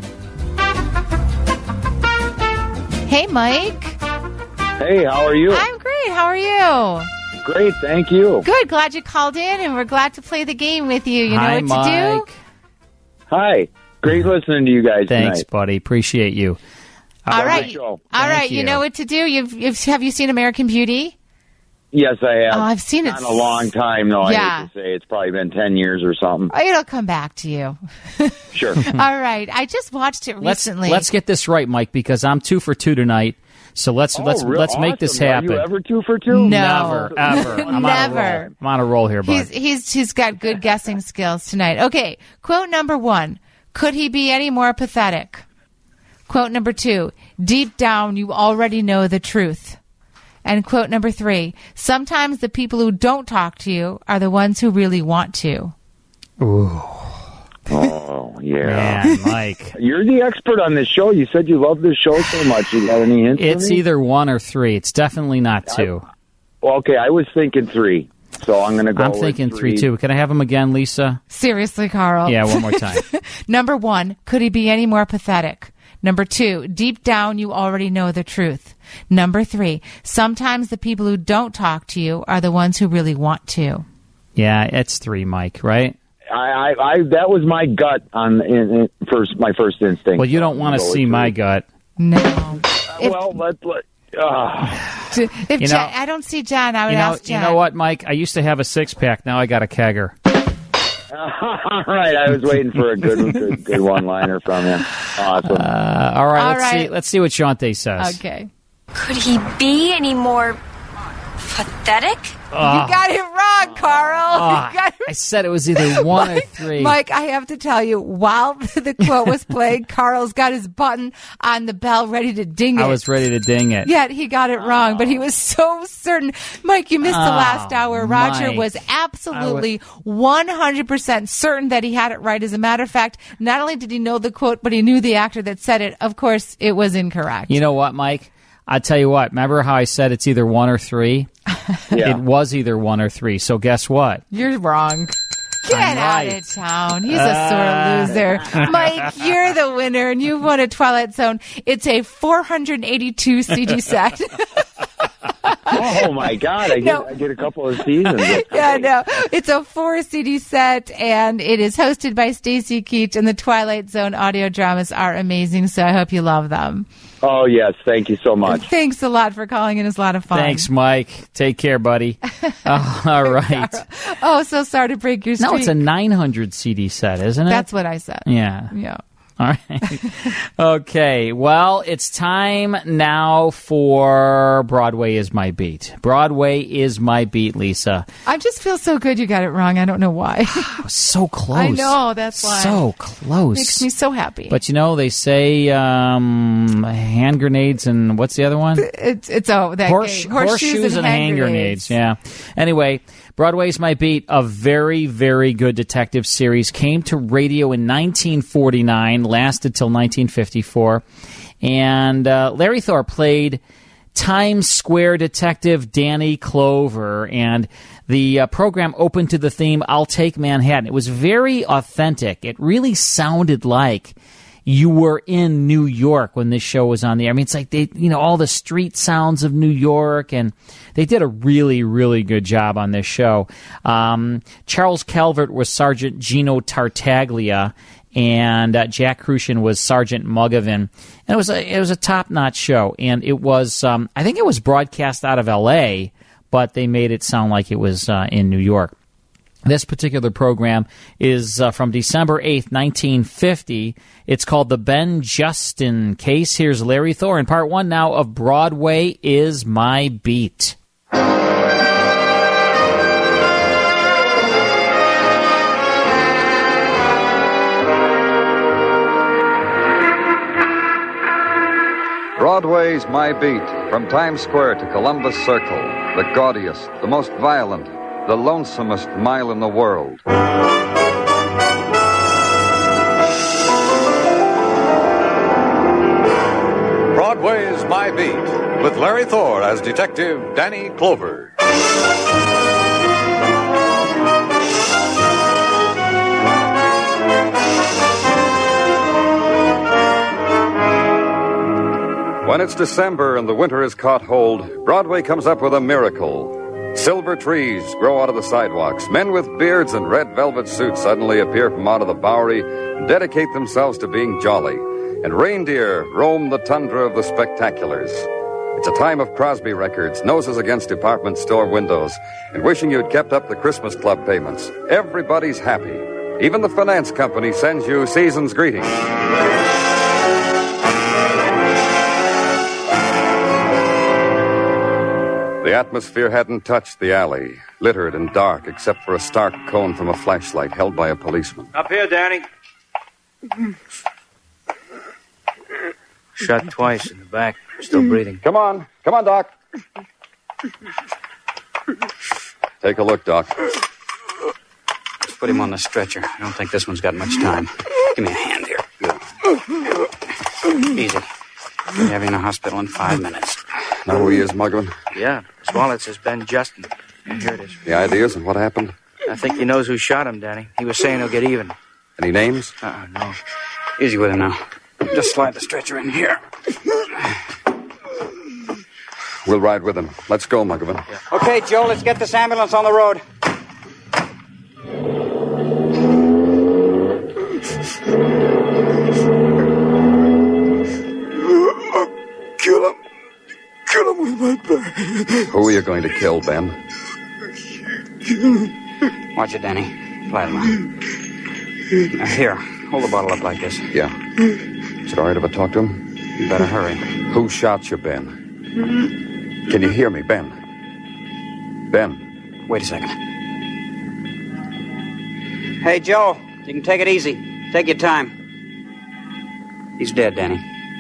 Hey, Mike. Hey, how are you? I'm great. How are you? Great, thank you. Good. Glad you called in, and we're glad to play the game with you. You Hi, know what to do? Hi. Great listening to you guys Thanks, tonight. buddy. Appreciate you. All right. Show. All right. you. You know what to do. Have you seen American Beauty? Yes, I have. Oh, I've seen it. Not in a long time, though. Yeah. I hate to say it's probably been 10 years or something. Oh, it'll come back to you. Sure. All right. I just watched it recently. Let's get this right, Mike, because I'm 2 for 2 tonight. So let's make this happen. Are you ever 2 for 2? No. Never, ever. I'm Never. on a roll here, bud. He's got good guessing skills tonight. Okay. Quote number 1. Could he be any more pathetic? Quote number 2. Deep down, you already know the truth. And quote number 3. Sometimes the people who don't talk to you are the ones who really want to. Ooh. Oh, yeah. Man, Mike. You're the expert on this show. You said you love this show so much. You got any hints for It's me? either 1 or 3. It's definitely not 2. Okay, I was thinking 3. So I'm going to go I'm thinking with 3 too. Can I have him again, Lisa? Seriously, Carl. Yeah, one more time. Number 1, could he be any more pathetic? Number 2, deep down you already know the truth. Number 3, sometimes the people who don't talk to you are the ones who really want to. Yeah, it's 3, Mike, right? I that was my gut on my first instinct. Well, you don't want to see my gut. No. I don't see John, I would ask John. You know what, Mike? I used to have a 6-pack. Now I got a kegger. All right, I was waiting for a good one-liner from him. Awesome. All right, let's see what Shante says. Okay. Could he be any more pathetic? You got it wrong, Carl. You got it. I said it was either 1 or 3. Mike, I have to tell you, while the quote was played, Carl's got his button on the bell ready to ding it. I was ready to ding it. Yet he got it wrong, but he was so certain. Mike, you missed the last hour. Roger Mike. was absolutely 100% certain that he had it right. As a matter of fact, not only did he know the quote, but he knew the actor that said it. Of course, it was incorrect. You know what, Mike? I'll tell you what. Remember how I said it's either 1 or 3? Yeah. It was either 1 or 3. So guess what? You're wrong. Get out of town. He's a sore loser. Mike, you're the winner, and you've won a Twilight Zone. It's a 482 CD set. Oh, my God. I get a couple of seasons. Yeah, no. It's a 4 CD set, and it is hosted by Stacy Keach, and the Twilight Zone audio dramas are amazing, so I hope you love them. Oh, yes. Thank you so much. Thanks a lot for calling in. It's a lot of fun. Thanks, Mike. Take care, buddy. All right. Oh, so sorry to break your streak. No, it's a 900 CD set, isn't it? That's what I said. Yeah. Yeah. All right. Okay. Well, it's time now for Broadway is My Beat. Broadway is My Beat, Lisa. I just feel so good you got it wrong. I don't know why. So close. I know. That's why. So close. Makes me so happy. But you know, they say hand grenades and what's the other one? Horseshoes and hand grenades. Yeah. Anyway, Broadway's My Beat, a very, very good detective series, came to radio in 1949, lasted till 1954. And Larry Thor played Times Square detective Danny Clover, and the program opened to the theme, I'll Take Manhattan. It was very authentic. It really sounded like you were in New York when this show was on the air. I mean, it's like all the street sounds of New York, and they did a really, really good job on this show. Charles Calvert was Sergeant Gino Tartaglia, and Jack Crucian was Sergeant Mugavin. And it was a top-notch show, and it was I think it was broadcast out of L.A., but they made it sound like it was in New York. This particular program is from December 8th, 1950. It's called The Ben Justin Case. Here's Larry Thor in part one now of Broadway is My Beat. Broadway's My Beat, from Times Square to Columbus Circle, the gaudiest, the most violent, the lonesomest mile in the world. Broadway's My Beat, with Larry Thor as Detective Danny Clover. When it's December and the winter has caught hold, Broadway comes up with a miracle. Silver trees grow out of the sidewalks. Men with beards and red velvet suits suddenly appear from out of the Bowery and dedicate themselves to being jolly. And reindeer roam the tundra of the spectaculars. It's a time of Crosby records, noses against department store windows, and wishing you'd kept up the Christmas Club payments. Everybody's happy. Even the finance company sends you season's greetings. The atmosphere hadn't touched the alley, littered and dark except for a stark cone from a flashlight held by a policeman. Up here, Danny. Shot twice in the back. Still breathing. Come on, Doc. Take a look, Doc. Let's put him on the stretcher. I don't think this one's got much time. Give me a hand here. Easy. We'll have you in the hospital in 5 minutes. Know who he is, Mugman? Yeah, his wallet says Ben Justin. And here it is. The ideas and what happened? I think he knows who shot him, Danny. He was saying he'll get even. Any names? No. Easy with him now. Just slide the stretcher in here. We'll ride with him. Let's go, Mugman. Yeah. Okay, Joe, let's get this ambulance on the road. Kill him. Kill him with my bag. Who are you going to kill, Ben? Watch it, Danny. Flat him out. Now, here, hold the bottle up like this. Yeah. Is it all right if I talk to him? You better hurry. Who shot you, Ben? Can you hear me, Ben? Ben. Wait a second. Hey, Joe, you can take it easy. Take your time. He's dead, Danny.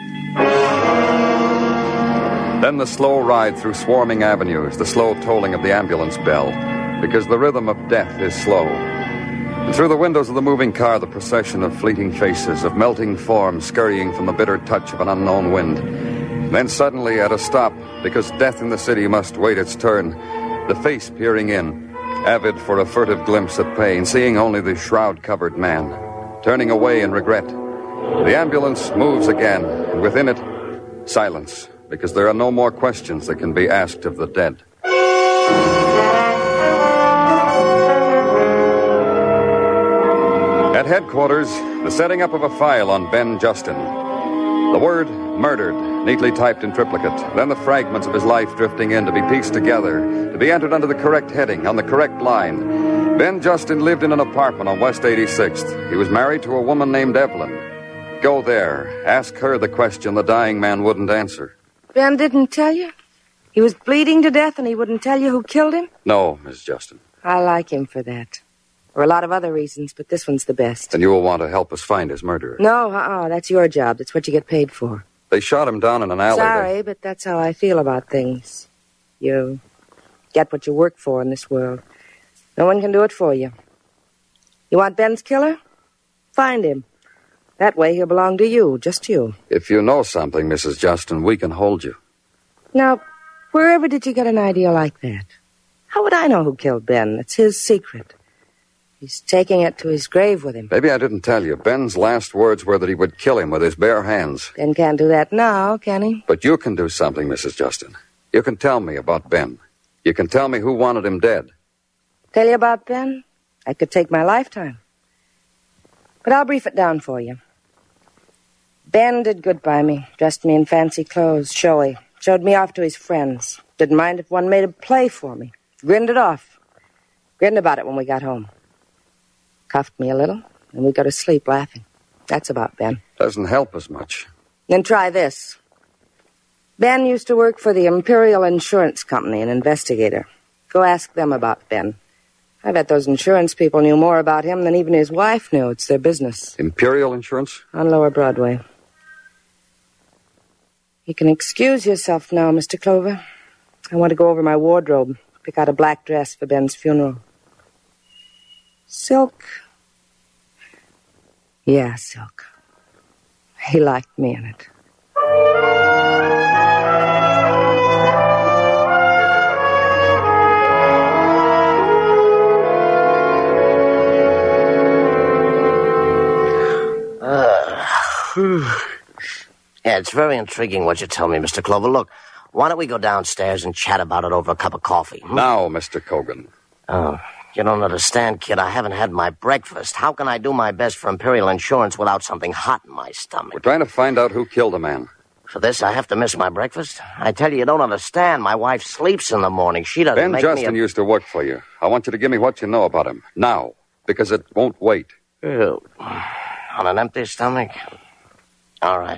Then the slow ride through swarming avenues, the slow tolling of the ambulance bell, because the rhythm of death is slow. And through the windows of the moving car, the procession of fleeting faces, of melting forms scurrying from the bitter touch of an unknown wind. And then suddenly, at a stop, because death in the city must wait its turn, the face peering in, avid for a furtive glimpse at pain, seeing only the shroud-covered man, turning away in regret. The ambulance moves again, and within it, silence, because there are no more questions that can be asked of the dead. At headquarters, the setting up of a file on Ben Justin. The word murdered, neatly typed in triplicate. Then the fragments of his life drifting in to be pieced together, to be entered under the correct heading, on the correct line. Ben Justin lived in an apartment on West 86th. He was married to a woman named Evelyn. Go there. Ask her the question the dying man wouldn't answer. Ben didn't tell you? He was bleeding to death and he wouldn't tell you who killed him? No, Miss Justin. I like him for that. There are a lot of other reasons, but this one's the best. Then you will want to help us find his murderer. No, that's your job. That's what you get paid for. They shot him down in an alley. Sorry, but that's how I feel about things. You get what you work for in this world. No one can do it for you. You want Ben's killer? Find him. That way he'll belong to you, just you. If you know something, Mrs. Justin, we can hold you. Now, wherever did you get an idea like that? How would I know who killed Ben? It's his secret. He's taking it to his grave with him. Maybe I didn't tell you. Ben's last words were that he would kill him with his bare hands. Ben can't do that now, can he? But you can do something, Mrs. Justin. You can tell me about Ben. You can tell me who wanted him dead. Tell you about Ben? I could take my lifetime. But I'll brief it down for you. Ben did good by me. Dressed me in fancy clothes, showy. Showed me off to his friends. Didn't mind if one made a play for me. Grinned it off. Grinned about it when we got home. Cuffed me a little, and we go to sleep laughing. That's about Ben. Doesn't help us much. Then try this. Ben used to work for the Imperial Insurance Company, an investigator. Go ask them about Ben. I bet those insurance people knew more about him than even his wife knew. It's their business. Imperial Insurance? On Lower Broadway. You can excuse yourself now, Mr. Clover. I want to go over my wardrobe, pick out a black dress for Ben's funeral. Silk. Yeah, silk. He liked me in it. Yeah, it's very intriguing what you tell me, Mr. Clover. Look, why don't we go downstairs and chat about it over a cup of coffee? Now, Mr. Kogan. Oh, you don't understand, kid. I haven't had my breakfast. How can I do my best for Imperial Insurance without something hot in my stomach? We're trying to find out who killed the man. For this, I have to miss my breakfast? I tell you don't understand. My wife sleeps in the morning. She doesn't Ben make Justin me used to work for you. I want you to give me what you know about him. Now. Because it won't wait. Ew. On an empty stomach? All right.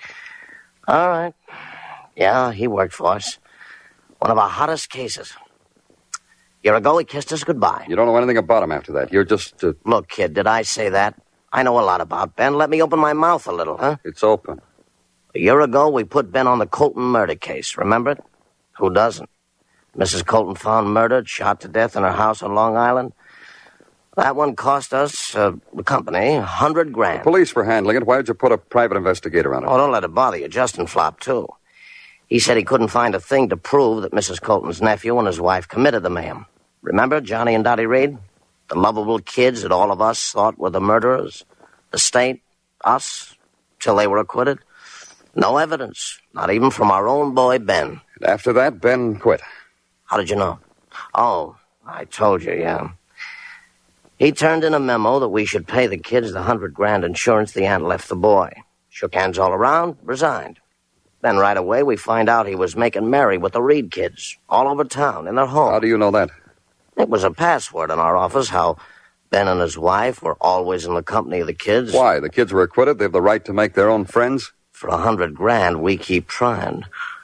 All right. Yeah, he worked for us. One of our hottest cases. A year ago, he kissed us goodbye. You don't know anything about him after that. You're just... Look, kid, did I say that? I know a lot about Ben. Let me open my mouth a little, huh? It's open. A year ago, we put Ben on the Colton murder case. Remember it? Who doesn't? Mrs. Colton found murdered, shot to death in her house on Long Island. That one cost us, the company, $100,000. The police were handling it. Why did you put a private investigator on it? Oh, don't let it bother you. Justin flopped, too. He said he couldn't find a thing to prove that Mrs. Colton's nephew and his wife committed the mayhem. Remember Johnny and Dottie Reed? The lovable kids that all of us thought were the murderers? The state, us, till they were acquitted? No evidence, not even from our own boy, Ben. And after that, Ben quit. How did you know? Oh, I told you, yeah. He turned in a memo that we should pay the kids the $100,000 insurance the aunt left the boy. Shook hands all around, resigned. Then right away we find out he was making merry with the Reed kids all over town in their home. How do you know that? It was a password in our office, how Ben and his wife were always in the company of the kids. Why? The kids were acquitted? They have the right to make their own friends? For $100,000, we keep trying.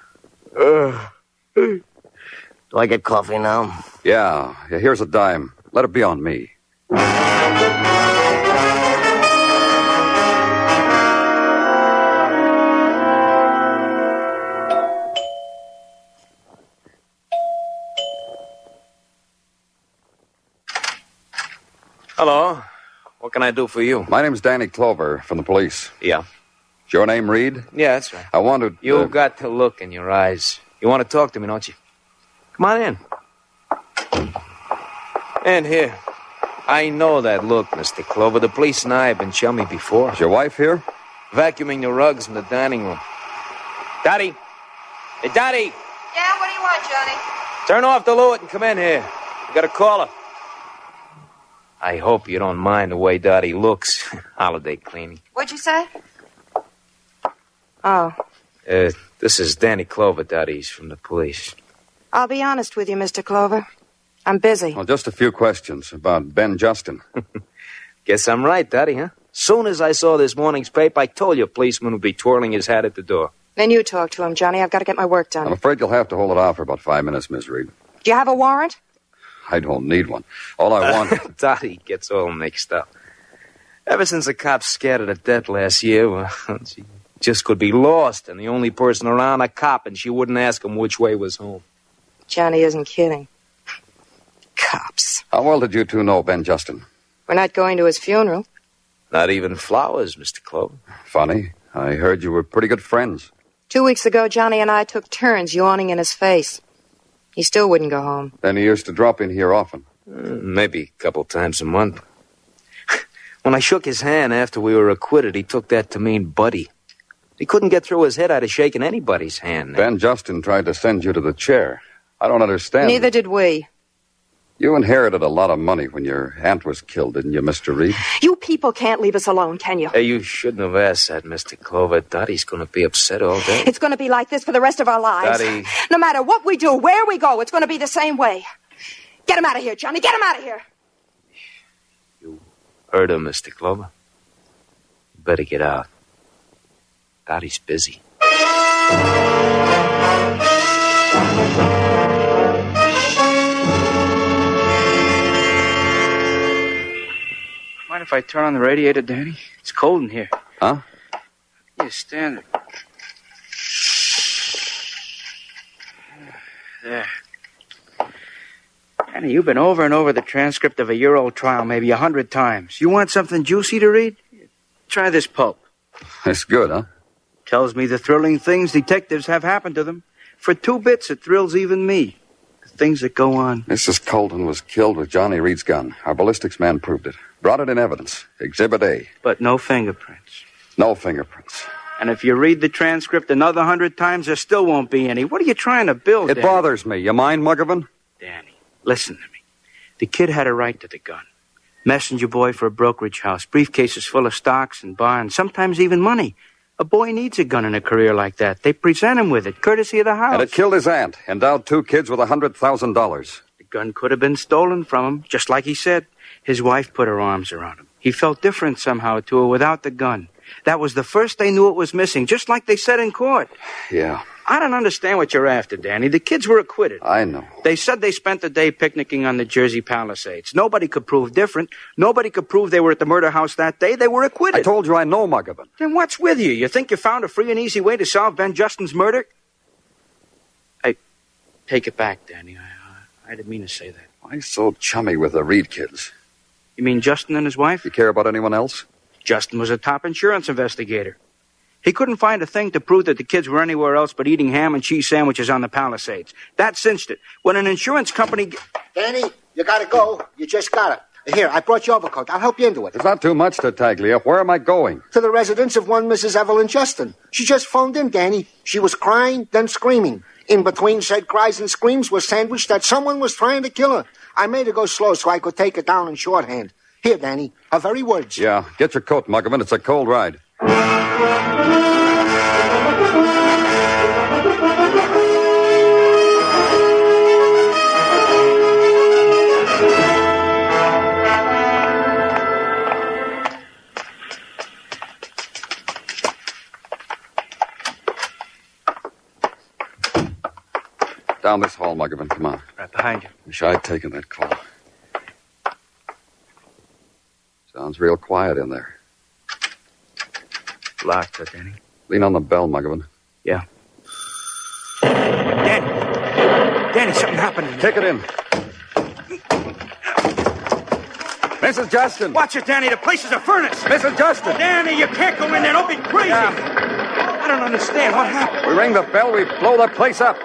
Do I get coffee now? Yeah, here's a dime. Let it be on me. Hello. What can I do for you? My name's Danny Clover from the police. Yeah. Is your name Reed? Yeah, that's right. I wanted... You got the look in your eyes. You want to talk to me, don't you? Come on in. And here. I know that look, Mr. Clover. The police and I have been chummy before. Is your wife here? Vacuuming the rugs in the dining room. Dottie! Hey, Dottie! Yeah, what do you want, Johnny? Turn off the Lewitt and come in here. You got a caller. I hope you don't mind the way Dottie looks. Holiday cleaning. What'd you say? Oh. This is Danny Clover, Dottie. He's from the police. I'll be honest with you, Mr. Clover. I'm busy. Well, just a few questions about Ben Justin. Guess I'm right, Dottie, huh? Soon as I saw this morning's paper, I told you a policeman would be twirling his hat at the door. Then you talk to him, Johnny. I've got to get my work done. I'm afraid you'll have to hold it off for about 5 minutes, Miss Reed. Do you have a warrant? I don't need one. All I want... Dottie gets all mixed up. Ever since the cops scared her to death last year, well, she just could be lost, and the only person around a cop, and she wouldn't ask him which way was home. Johnny isn't kidding. Cops. How well did you two know Ben Justin? We're not going to his funeral. Not even flowers, Mr. Clover. Funny. I heard you were pretty good friends. 2 weeks ago, Johnny and I took turns yawning in his face. He still wouldn't go home. Then he used to drop in here often. Maybe a couple times a month. When I shook his hand after we were acquitted, he took that to mean buddy. He couldn't get through his head out of shaking anybody's hand. Ben Justin tried to send you to the chair. I don't understand. Neither did we. You inherited a lot of money when your aunt was killed, didn't you, Mr. Reed? You people can't leave us alone, can you? Hey, you shouldn't have asked that, Mr. Clover. Dottie's going to be upset all day. It's going to be like this for the rest of our lives. Dottie. No matter what we do, where we go, it's going to be the same way. Get him out of here, Johnny. Get him out of here. Heard her, Mr. Clover. You better get out. Dottie's busy. Mind if I turn on the radiator, Danny? It's cold in here. Huh? Yeah, stand there. There. Danny, you've been over and over the transcript of a year-old trial maybe 100 times. You want something juicy to read? Try this pulp. It's good, huh? Tells me the thrilling things detectives have happened to them. For 2 bits, it thrills even me. The things that go on. Mrs. Colton was killed with Johnny Reed's gun. Our ballistics man proved it. Brought it in evidence. Exhibit A. But no fingerprints. No fingerprints. And if you read the transcript another 100 times, there still won't be any. What are you trying to build, It Danny? bothers me. You mind, Muggavan? Danny, listen to me. The kid had a right to the gun. Messenger boy for a brokerage house. Briefcases full of stocks and bonds. Sometimes even money. A boy needs a gun in a career like that. They present him with it, courtesy of the house. And it killed his aunt. Endowed 2 kids with $100,000. The gun could have been stolen from him, just like he said. His wife put her arms around him. He felt different somehow to her without the gun. That was the first they knew it was missing, just like they said in court. Yeah. I don't understand what you're after, Danny. The kids were acquitted. I know. They said they spent the day picnicking on the Jersey Palisades. Nobody could prove different. Nobody could prove they were at the murder house that day. They were acquitted. I told you I know Muggavan. Then what's with you? You think you found a free and easy way to solve Ben Justin's murder? I take it back, Danny. I didn't mean to say that. Why so chummy with the Reed kids? You mean Justin and his wife? You care about anyone else? Justin was a top insurance investigator. He couldn't find a thing to prove that the kids were anywhere else but eating ham and cheese sandwiches on the Palisades. That cinched it. When an insurance company... Danny, you gotta go. You just gotta. Here, I brought your overcoat. I'll help you into it. There's not too much to Taglia. Where am I going? To the residence of one Mrs. Evelyn Justin. She just phoned in, Danny. She was crying, then screaming. In between said cries and screams was sandwiched that someone was trying to kill her. I made her go slow so I could take her down in shorthand. Here, Danny, her very words. Yeah, get your coat, Muggavan. It's a cold ride. Down this hall, Muggavan. Come on. Right behind you. Wish I'd taken that call. Sounds real quiet in there. Locked, Danny. Lean on the bell, Muggavan. Yeah. Danny, something happened. Kick it in. Mrs. Justin! Watch it, Danny. The place is a furnace. Mrs. Justin! Danny, you can't go in there. Don't be crazy. Yeah. I don't understand. What happened? We ring the bell, we blow the place up.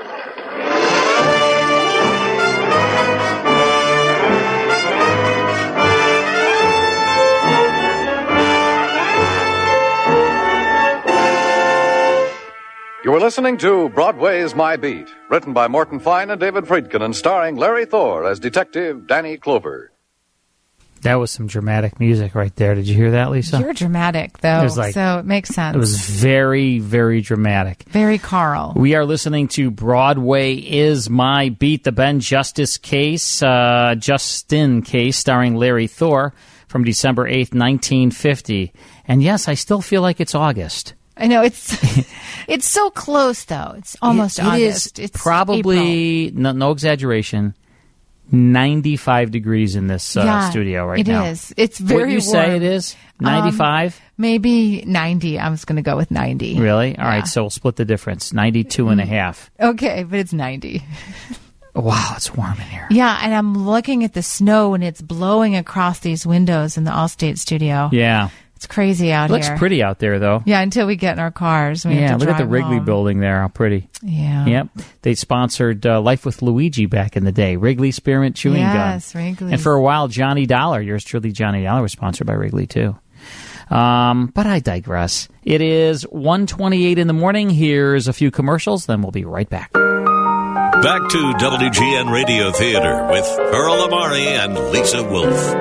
You were listening to Broadway's My Beat, written by Morton Fine and David Friedkin and starring Larry Thor as Detective Danny Clover. That was some dramatic music right there. Did you hear that, Lisa? You're dramatic, though, so it makes sense. It was very, very dramatic. Very Carl. We are listening to Broadway is My Beat, the Ben Justin case, starring Larry Thor from December 8th, 1950. And yes, I still feel like it's August. I know, it's so close, though. It's almost August. It's probably, no exaggeration, 95 degrees in this studio right now. It is. It's very warm. What you say it is? 95? Maybe 90. I was going to go with 90. Really? All right, so we'll split the difference. 92 and a half. Okay, but it's 90. Wow, it's warm in here. Yeah, and I'm looking at the snow and it's blowing across these windows in the Allstate studio. Yeah. It's crazy out It looks here. pretty out there, though. Yeah, until we get in our cars. We have Yeah, to look at the drive Wrigley home. building there. How pretty. Yeah. Yep. They sponsored Life with Luigi back in the day. Wrigley Spearmint Chewing Gum. Yes, Wrigley. And for a while, Johnny Dollar, yours truly, Johnny Dollar, was sponsored by Wrigley, too. But I digress. It is 1:28 in the morning. Here's a few commercials, then we'll be right back. Back to WGN Radio Theater with Earl Amari and Lisa Wolf.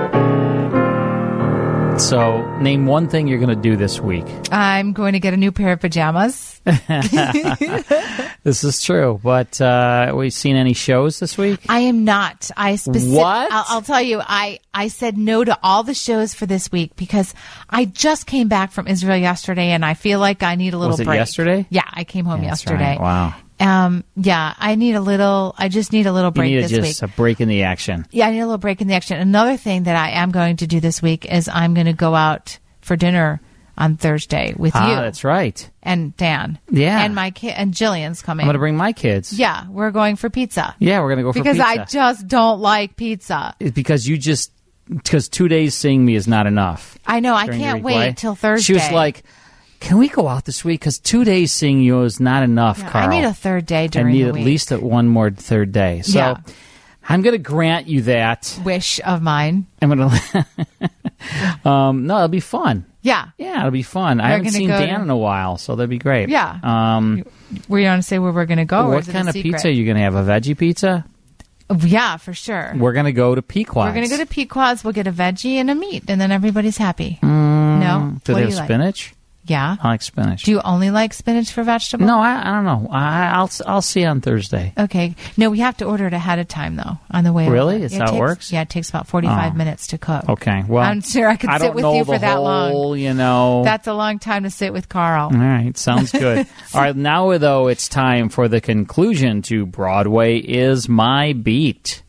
So, name one thing you're going to do this week. I'm going to get a new pair of pajamas. This is true, but we've seen any shows this week? I am not. What? I'll tell you, I said no to all the shows for this week because I just came back from Israel yesterday and I feel like I need a little Was it break. yesterday? Yeah, I came home That's yesterday. right. Wow. Yeah, I just need a little break You need this just week. a break in the action. Yeah, I need a little break in the action. Another thing that I am going to do this week is I'm going to go out for dinner on Thursday with you. That's right. And Dan. Yeah. And my kid and Jillian's coming. I'm going to bring my kids. Yeah, we're going for pizza. Yeah, we're going to go for because pizza. I just don't like pizza. It's because 2 days seeing me is not enough. I know. I during can't the week, wait right? till Thursday. She was like, can we go out this week? Because 2 days seeing you is not enough, Yeah, Carl. I need a third day during I need the at week. least one more third day. So Yeah. I'm going to grant you that. Wish of mine. I'm going to... no, it'll be fun. Yeah. Yeah, it'll be fun. I We're haven't gonna seen go Dan to- in a while, so that'd be great. Yeah. Were you going to say where we're going to go? or What is it a kind of secret? pizza are you going to have? A veggie pizza? Yeah, for sure. We're going to go to Pequod's. We're going to go to Pequod's. We'll get a veggie and a meat, and then everybody's happy. No? Do What they do have you like? spinach? Yeah. I like spinach. Do you only like spinach for vegetable? No, I don't know. I'll see on Thursday. Okay. No, we have to order it ahead of time, though, on the way Really? over. Is Yeah, that how it takes- works? Yeah, it takes about 45 Oh. minutes to cook. Okay. Well, I'm sure I could I sit don't with know you for the that long. whole, you know. That's a long time to sit with Carl. All right. Sounds good. All right. Now, though, it's time for the conclusion to Broadway is My Beat.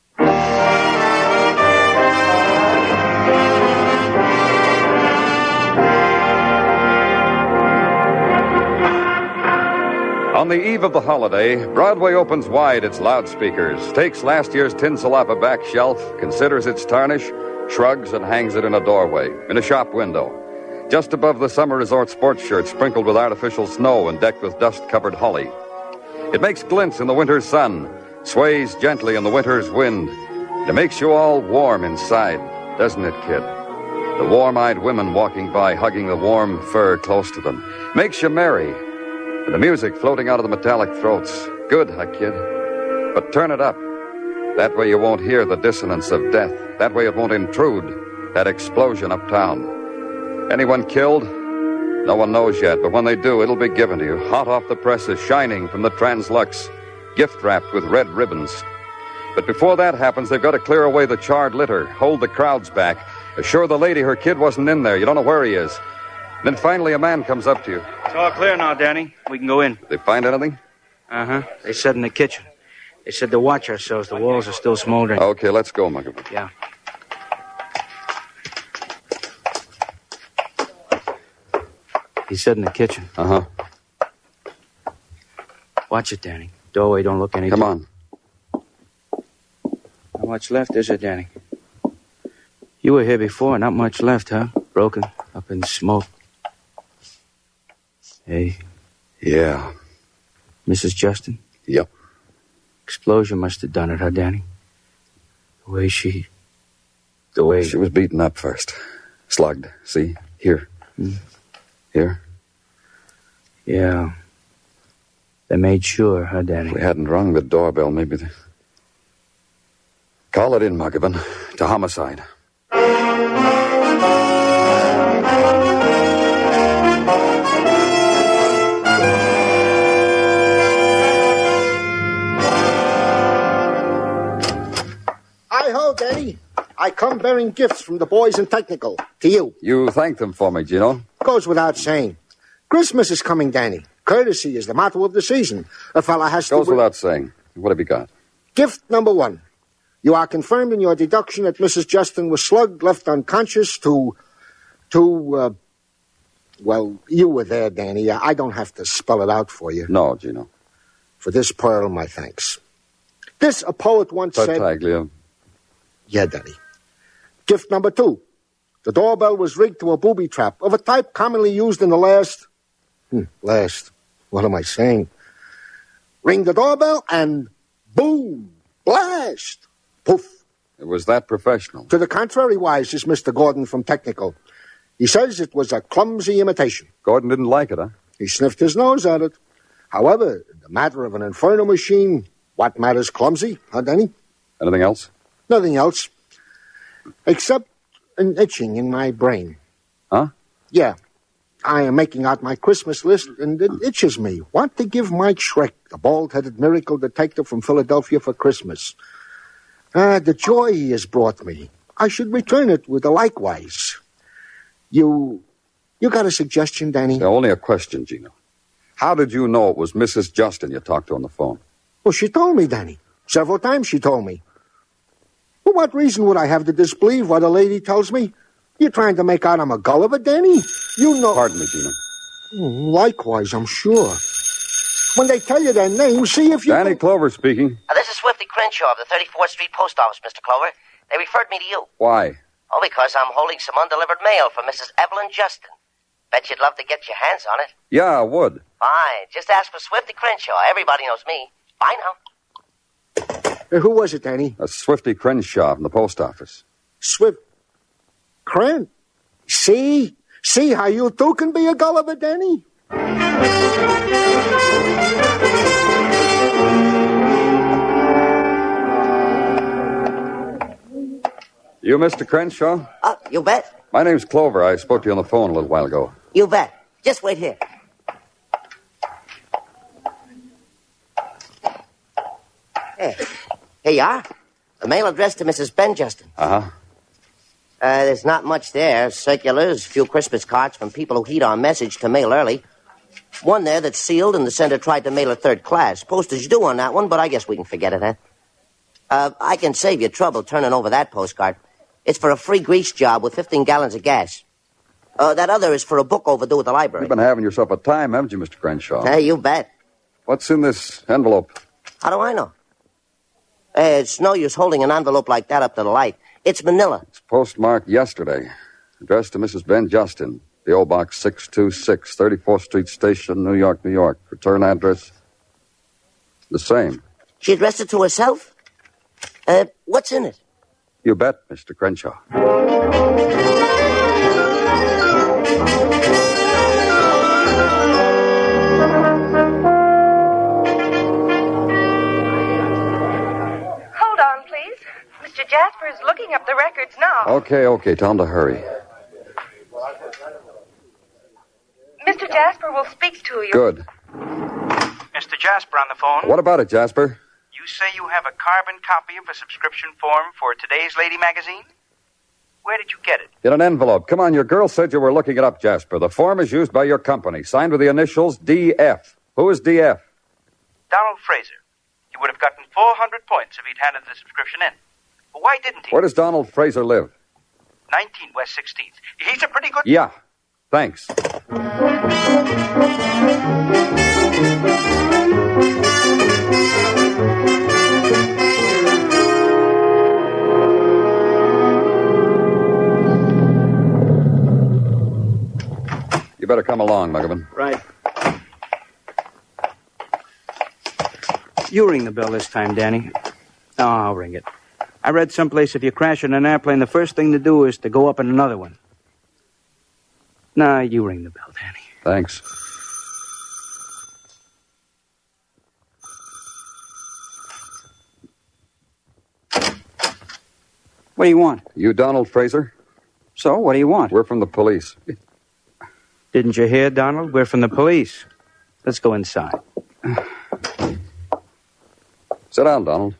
On the eve of the holiday, Broadway opens wide its loudspeakers, takes last year's Tinsalapa back shelf, considers its tarnish, shrugs, and hangs it in a doorway, in a shop window, just above the summer resort sports shirt sprinkled with artificial snow and decked with dust-covered holly. It makes glints in the winter's sun, sways gently in the winter's wind. It makes you all warm inside, doesn't it, kid? The warm-eyed women walking by, hugging the warm fur close to them. Makes you merry. And the music floating out of the metallic throats. Good, huh, kid? But turn it up. That way you won't hear the dissonance of death. That way it won't intrude. That explosion uptown. Anyone killed? No one knows yet, but when they do, it'll be given to you. Hot off the presses, shining from the Translux. Gift-wrapped with red ribbons. But before that happens, they've got to clear away the charred litter, hold the crowds back, assure the lady her kid wasn't in there. You don't know where he is. Then finally a man comes up to you. It's all clear now, Danny. We can go in. Did they find anything? Uh-huh. They said in the kitchen. They said to watch ourselves. The walls are still smoldering. Okay, let's go, Muggavan. Yeah. He said in the kitchen. Uh-huh. Watch it, Danny. Doorway don't look any Come different. on. Not much left, is there, Danny? You were here before. Not much left, huh? Broken, up in smoke. Hey, Yeah. Mrs. Justin? Yep. Explosion must have done it, huh, Danny? The way... She was beaten up first. Slugged. See? Here. Here. Yeah. They made sure, huh, Danny? If we hadn't rung the doorbell, maybe the... Call it in, Muggavan. To homicide. Hi-ho, Danny. I come bearing gifts from the boys in technical. To you. You thank them for me, Gino. Goes without saying. Christmas is coming, Danny. Courtesy is the motto of the season. A fella has Goes to... without saying. What have you got? Gift number 1. You are confirmed in your deduction that Mrs. Justin was slugged, left unconscious well, you were there, Danny. I don't have to spell it out for you. No, Gino. For this pearl, my thanks. This, a poet once said... Tartaglia. Yeah, Danny. Gift number 2. The doorbell was rigged to a booby trap of a type commonly used in the last... What am I saying? Ring the doorbell and boom, blast, poof. It was that professional. To the contrary, why, says Mr. Gordon from Technical. He says it was a clumsy imitation. Gordon didn't like it, huh? He sniffed his nose at it. However, in the matter of an inferno machine, what matters clumsy, huh, Danny? Anything else? Nothing else. Except an itching in my brain. Huh? Yeah. I am making out my Christmas list, and it itches me. Want to give Mike Schreck, the bald-headed miracle detective from Philadelphia, for Christmas. The joy he has brought me. I should return it with a likewise. You got a suggestion, Danny? Only a question, Gino. How did you know it was Mrs. Justin you talked to on the phone? Well, she told me, Danny. Several times she told me. For what reason would I have to disbelieve what a lady tells me? You're trying to make out I'm a Gulliver, Danny? You know... Pardon me, Gino. Likewise, I'm sure. When they tell you their name, see if you... Danny Clover speaking. This is Swifty Crenshaw of the 34th Street Post Office, Mr. Clover. They referred me to you. Why? Oh, because I'm holding some undelivered mail for Mrs. Evelyn Justin. Bet you'd love to get your hands on it. Yeah, I would. Fine. Just ask for Swifty Crenshaw. Everybody knows me. Bye now. Who was it, Danny? That's Swifty Crenshaw from the post office. Cren? See? See how you two can be a Gulliver, Danny? You Mr. Crenshaw? You bet. My name's Clover. I spoke to you on the phone a little while ago. You bet. Just wait here. Here you are. The mail addressed to Mrs. Ben Justin. Uh-huh. There's not much there. Circulars, a few Christmas cards from people who heed our message to mail early. One there that's sealed, and the sender tried to mail it third class. Postage due on that one, but I guess we can forget it, huh? I can save you trouble turning over that postcard. It's for a free grease job with 15 gallons of gas. That other is for a book overdue at the library. You've been having yourself a time, haven't you, Mr. Crenshaw? Hey, you bet. What's in this envelope? How do I know? It's no use holding an envelope like that up to the light. It's manila. It's postmarked yesterday. Addressed to Mrs. Ben Justin. P.O. Box 626, 34th Street Station, New York, New York. Return address? The same. She addressed it to herself? What's in it? You bet, Mr. Crenshaw. Hold on, please. Mr. Jasper is looking up the records now. Okay. Tell him to hurry. Mr. Jasper will speak to you. Good. Mr. Jasper on the phone. What about it, Jasper? You say you have a carbon copy of a subscription form for today's Lady magazine? Where did you get it? In an envelope. Come on, your girl said you were looking it up, Jasper. The form is used by your company, signed with the initials DF. Who is DF? Donald Fraser. He would have gotten 400 points if he'd handed the subscription in. But why didn't he? Where does Donald Fraser live? 19 West 16th. He's a pretty good... Yeah. Thanks. You better come along, Muggavan. Right. You ring the bell this time, Danny. No, I'll ring it. I read someplace if you crash in an airplane, the first thing to do is to go up in another one. Nah, you ring the bell, Danny. Thanks. What do you want? You Donald Fraser? So, what do you want? We're from the police. Didn't you hear, Donald? We're from the police. Let's go inside. Sit down, Donald.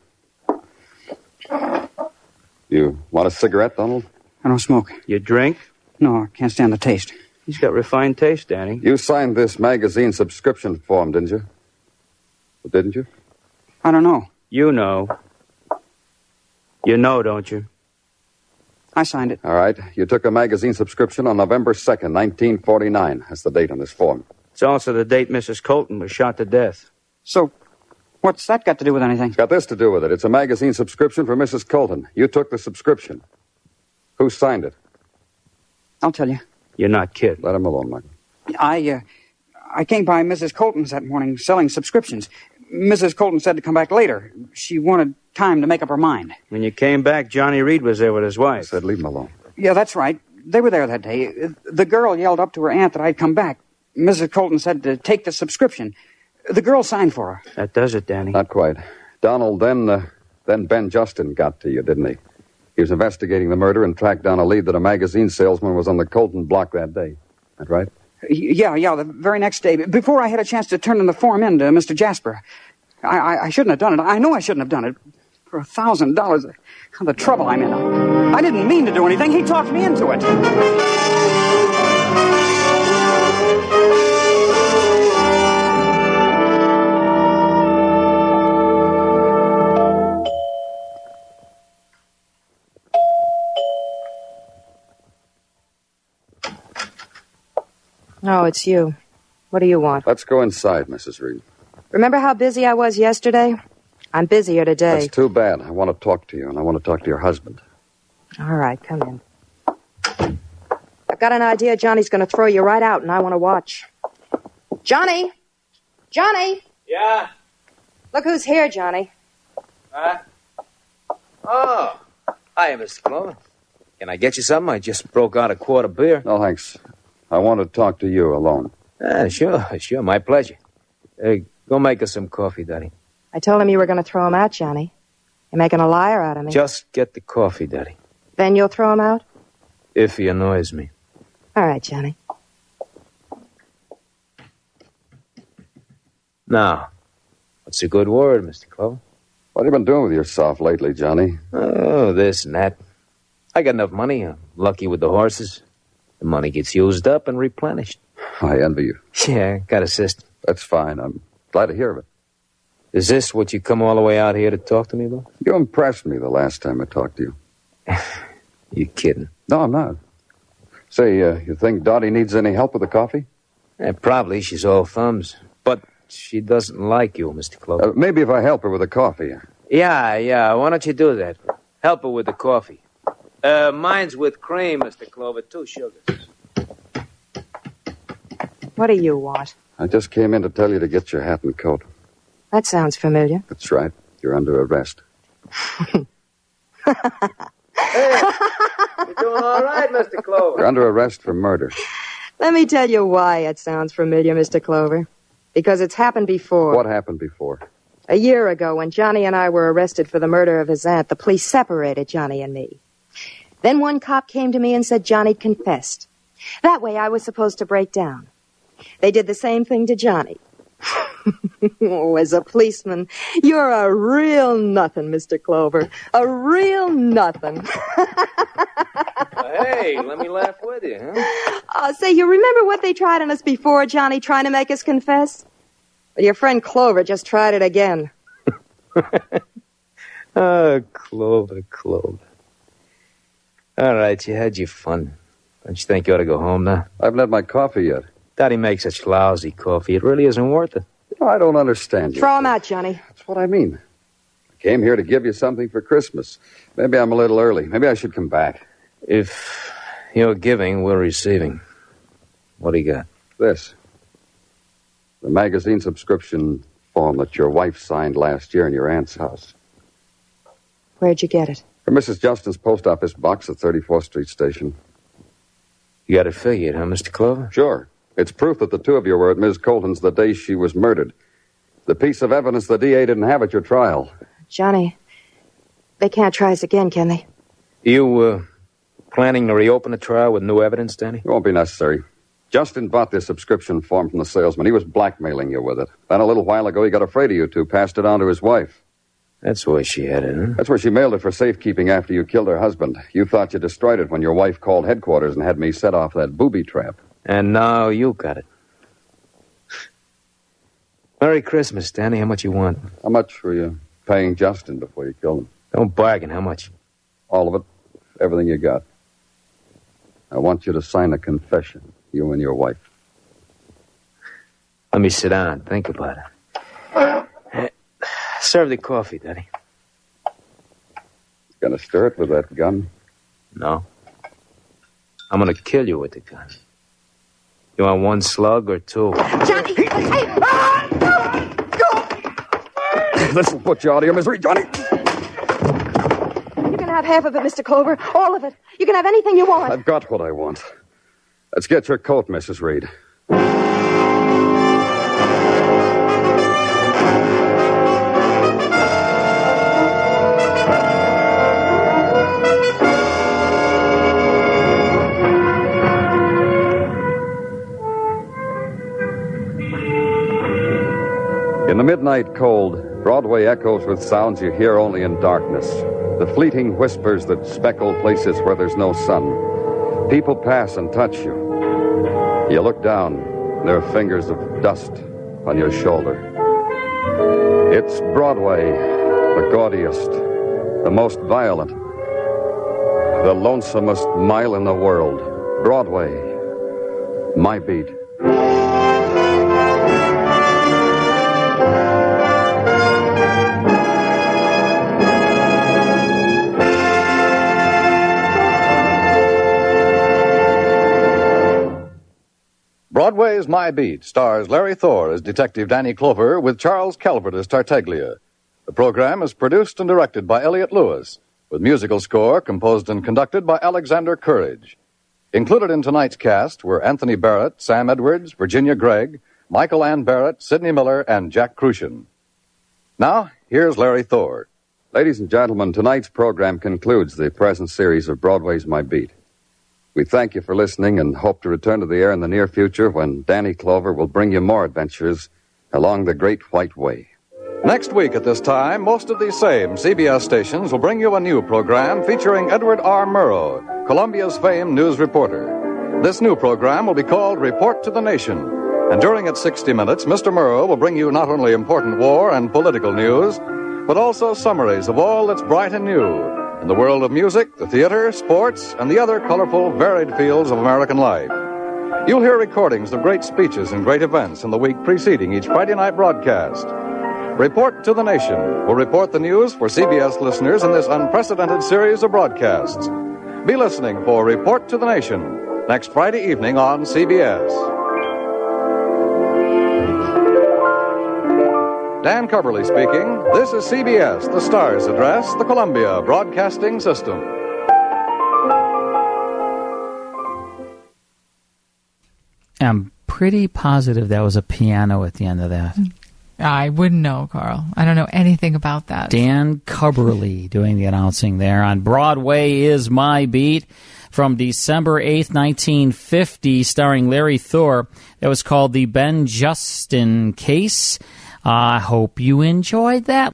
You want a cigarette, Donald? I don't smoke. You drink? No, I can't stand the taste. He's got refined taste, Danny. You signed this magazine subscription form, didn't you? Didn't you? I don't know. You know. You know, don't you? I signed it. All right. You took a magazine subscription on November 2nd, 1949. That's the date on this form. It's also the date Mrs. Colton was shot to death. So, what's that got to do with anything? It's got this to do with it. It's a magazine subscription for Mrs. Colton. You took the subscription. Who signed it? I'll tell you. You're not kidding. Let him alone, Michael. I came by Mrs. Colton's that morning selling subscriptions. Mrs. Colton said to come back later. She wanted time to make up her mind. When you came back, Johnny Reed was there with his wife. I said leave him alone. Yeah, that's right. They were there that day. The girl yelled up to her aunt that I'd come back. Mrs. Colton said to take the subscription. The girl signed for her. That does it, Danny. Not quite. Donald, then Ben Justin got to you, didn't he? He was investigating the murder and tracked down a lead that a magazine salesman was on the Colton block that day. That right? Yeah, the very next day. Before I had a chance to turn in the form in to Mr. Jasper. I shouldn't have done it. I know I shouldn't have done it. For $1,000, the trouble I'm in. I didn't mean to do anything. He talked me into it. Oh, it's you. What do you want? Let's go inside, Mrs. Reed. Remember how busy I was yesterday? I'm busier today. That's too bad. I want to talk to you, and I want to talk to your husband. All right, come in. I've got an idea Johnny's going to throw you right out, and I want to watch. Johnny! Johnny! Yeah? Look who's here, Johnny. Huh? Oh. Hi, Mr. Clover. Can I get you something? I just broke out a quart of beer. No, thanks. I want to talk to you alone. Sure. My pleasure. Go make us some coffee, Daddy. I told him you were going to throw him out, Johnny. You're making a liar out of me. Just get the coffee, Daddy. Then you'll throw him out? If he annoys me. All right, Johnny. Now, what's a good word, Mr. Clover? What have you been doing with yourself lately, Johnny? Oh, this and that. I got enough money. I'm lucky with the horses. The money gets used up and replenished. I envy you. Yeah, got a system. That's fine. I'm glad to hear of it. Is this what you come all the way out here to talk to me about? You impressed me the last time I talked to you. You kidding? No, I'm not. Say, you think Dottie needs any help with the coffee? Probably. She's all thumbs. But she doesn't like you, Mr. Clover. Maybe if I help her with the coffee. Yeah. Why don't you do that? Help her with the coffee. Mine's with cream, Mr. Clover. 2 sugars. What do you want? I just came in to tell you to get your hat and coat. That sounds familiar. That's right. You're under arrest. Hey, you're doing all right, Mr. Clover. You're under arrest for murder. Let me tell you why it sounds familiar, Mr. Clover. Because it's happened before. What happened before? A year ago, when Johnny and I were arrested for the murder of his aunt, the police separated Johnny and me. Then one cop came to me and said Johnny confessed. That way I was supposed to break down. They did the same thing to Johnny. Oh, as a policeman, you're a real nothing, Mr. Clover. A real nothing. Hey, let me laugh with you, huh? Say, you remember what they tried on us before, Johnny, trying to make us confess? Well, your friend Clover just tried it again. Oh, Clover. All right, you had your fun. Don't you think you ought to go home now? I haven't had my coffee yet. Daddy makes such lousy coffee. It really isn't worth it. I don't understand you. Throw him out, Johnny. That's what I mean. I came here to give you something for Christmas. Maybe I'm a little early. Maybe I should come back. If you're giving, we're receiving. What do you got? This. The magazine subscription form that your wife signed last year in your aunt's house. Where'd you get it? From Mrs. Justin's post office box at 34th Street Station. You got it figured, huh, Mr. Clover? Sure. It's proof that the two of you were at Ms. Colton's the day she was murdered. The piece of evidence the DA didn't have at your trial. Johnny, they can't try us again, can they? You, planning to reopen the trial with new evidence, Danny? It won't be necessary. Justin bought this subscription form from the salesman. He was blackmailing you with it. Then a little while ago, he got afraid of you two, passed it on to his wife. That's where she had it, huh? That's where she mailed it for safekeeping after you killed her husband. You thought you destroyed it when your wife called headquarters and had me set off that booby trap. And now you got it. Merry Christmas, Danny. How much you want? How much were you paying Justin before you killed him? Don't bargain. How much? All of it. Everything you got. I want you to sign a confession, you and your wife. Let me sit down and think about it. Serve the coffee, Daddy. Gonna stir it with that gun? No. I'm gonna kill you with the gun. You want one slug or two? Johnny! Hey! This will put you out of your misery, Johnny. You can have half of it, Mr. Clover. All of it. You can have anything you want. I've got what I want. Let's get your coat, Mrs. Reed. In the midnight cold, Broadway echoes with sounds you hear only in darkness. The fleeting whispers that speckle places where there's no sun. People pass and touch you. You look down, and there are fingers of dust on your shoulder. It's Broadway, the gaudiest, the most violent, the lonesomest mile in the world. Broadway, my beat. Broadway's My Beat stars Larry Thor as Detective Danny Clover with Charles Calvert as Tartaglia. The program is produced and directed by Elliott Lewis, with musical score composed and conducted by Alexander Courage. Included in tonight's cast were Anthony Barrett, Sam Edwards, Virginia Gregg, Michael Ann Barrett, Sidney Miller, and Jack Crucian. Now, here's Larry Thor. Ladies and gentlemen, tonight's program concludes the present series of Broadway's My Beat. We thank you for listening and hope to return to the air in the near future when Danny Clover will bring you more adventures along the Great White Way. Next week at this time, most of these same CBS stations will bring you a new program featuring Edward R. Murrow, Columbia's famed news reporter. This new program will be called Report to the Nation. And during its 60 minutes, Mr. Murrow will bring you not only important war and political news, but also summaries of all that's bright and new in the world of music, the theater, sports, and the other colorful, varied fields of American life. You'll hear recordings of great speeches and great events in the week preceding each Friday night broadcast. Report to the Nation will report the news for CBS listeners in this unprecedented series of broadcasts. Be listening for Report to the Nation next Friday evening on CBS. Dan Coverly speaking. This is CBS, the Star's address, the Columbia Broadcasting System. I'm pretty positive that was a piano at the end of that. I wouldn't know, Carl. I don't know anything about that. Dan Coverly doing the announcing there on Broadway is My Beat from December 8th, 1950, starring Larry Thor. That was called The Ben Justin Case. I hope you enjoyed that.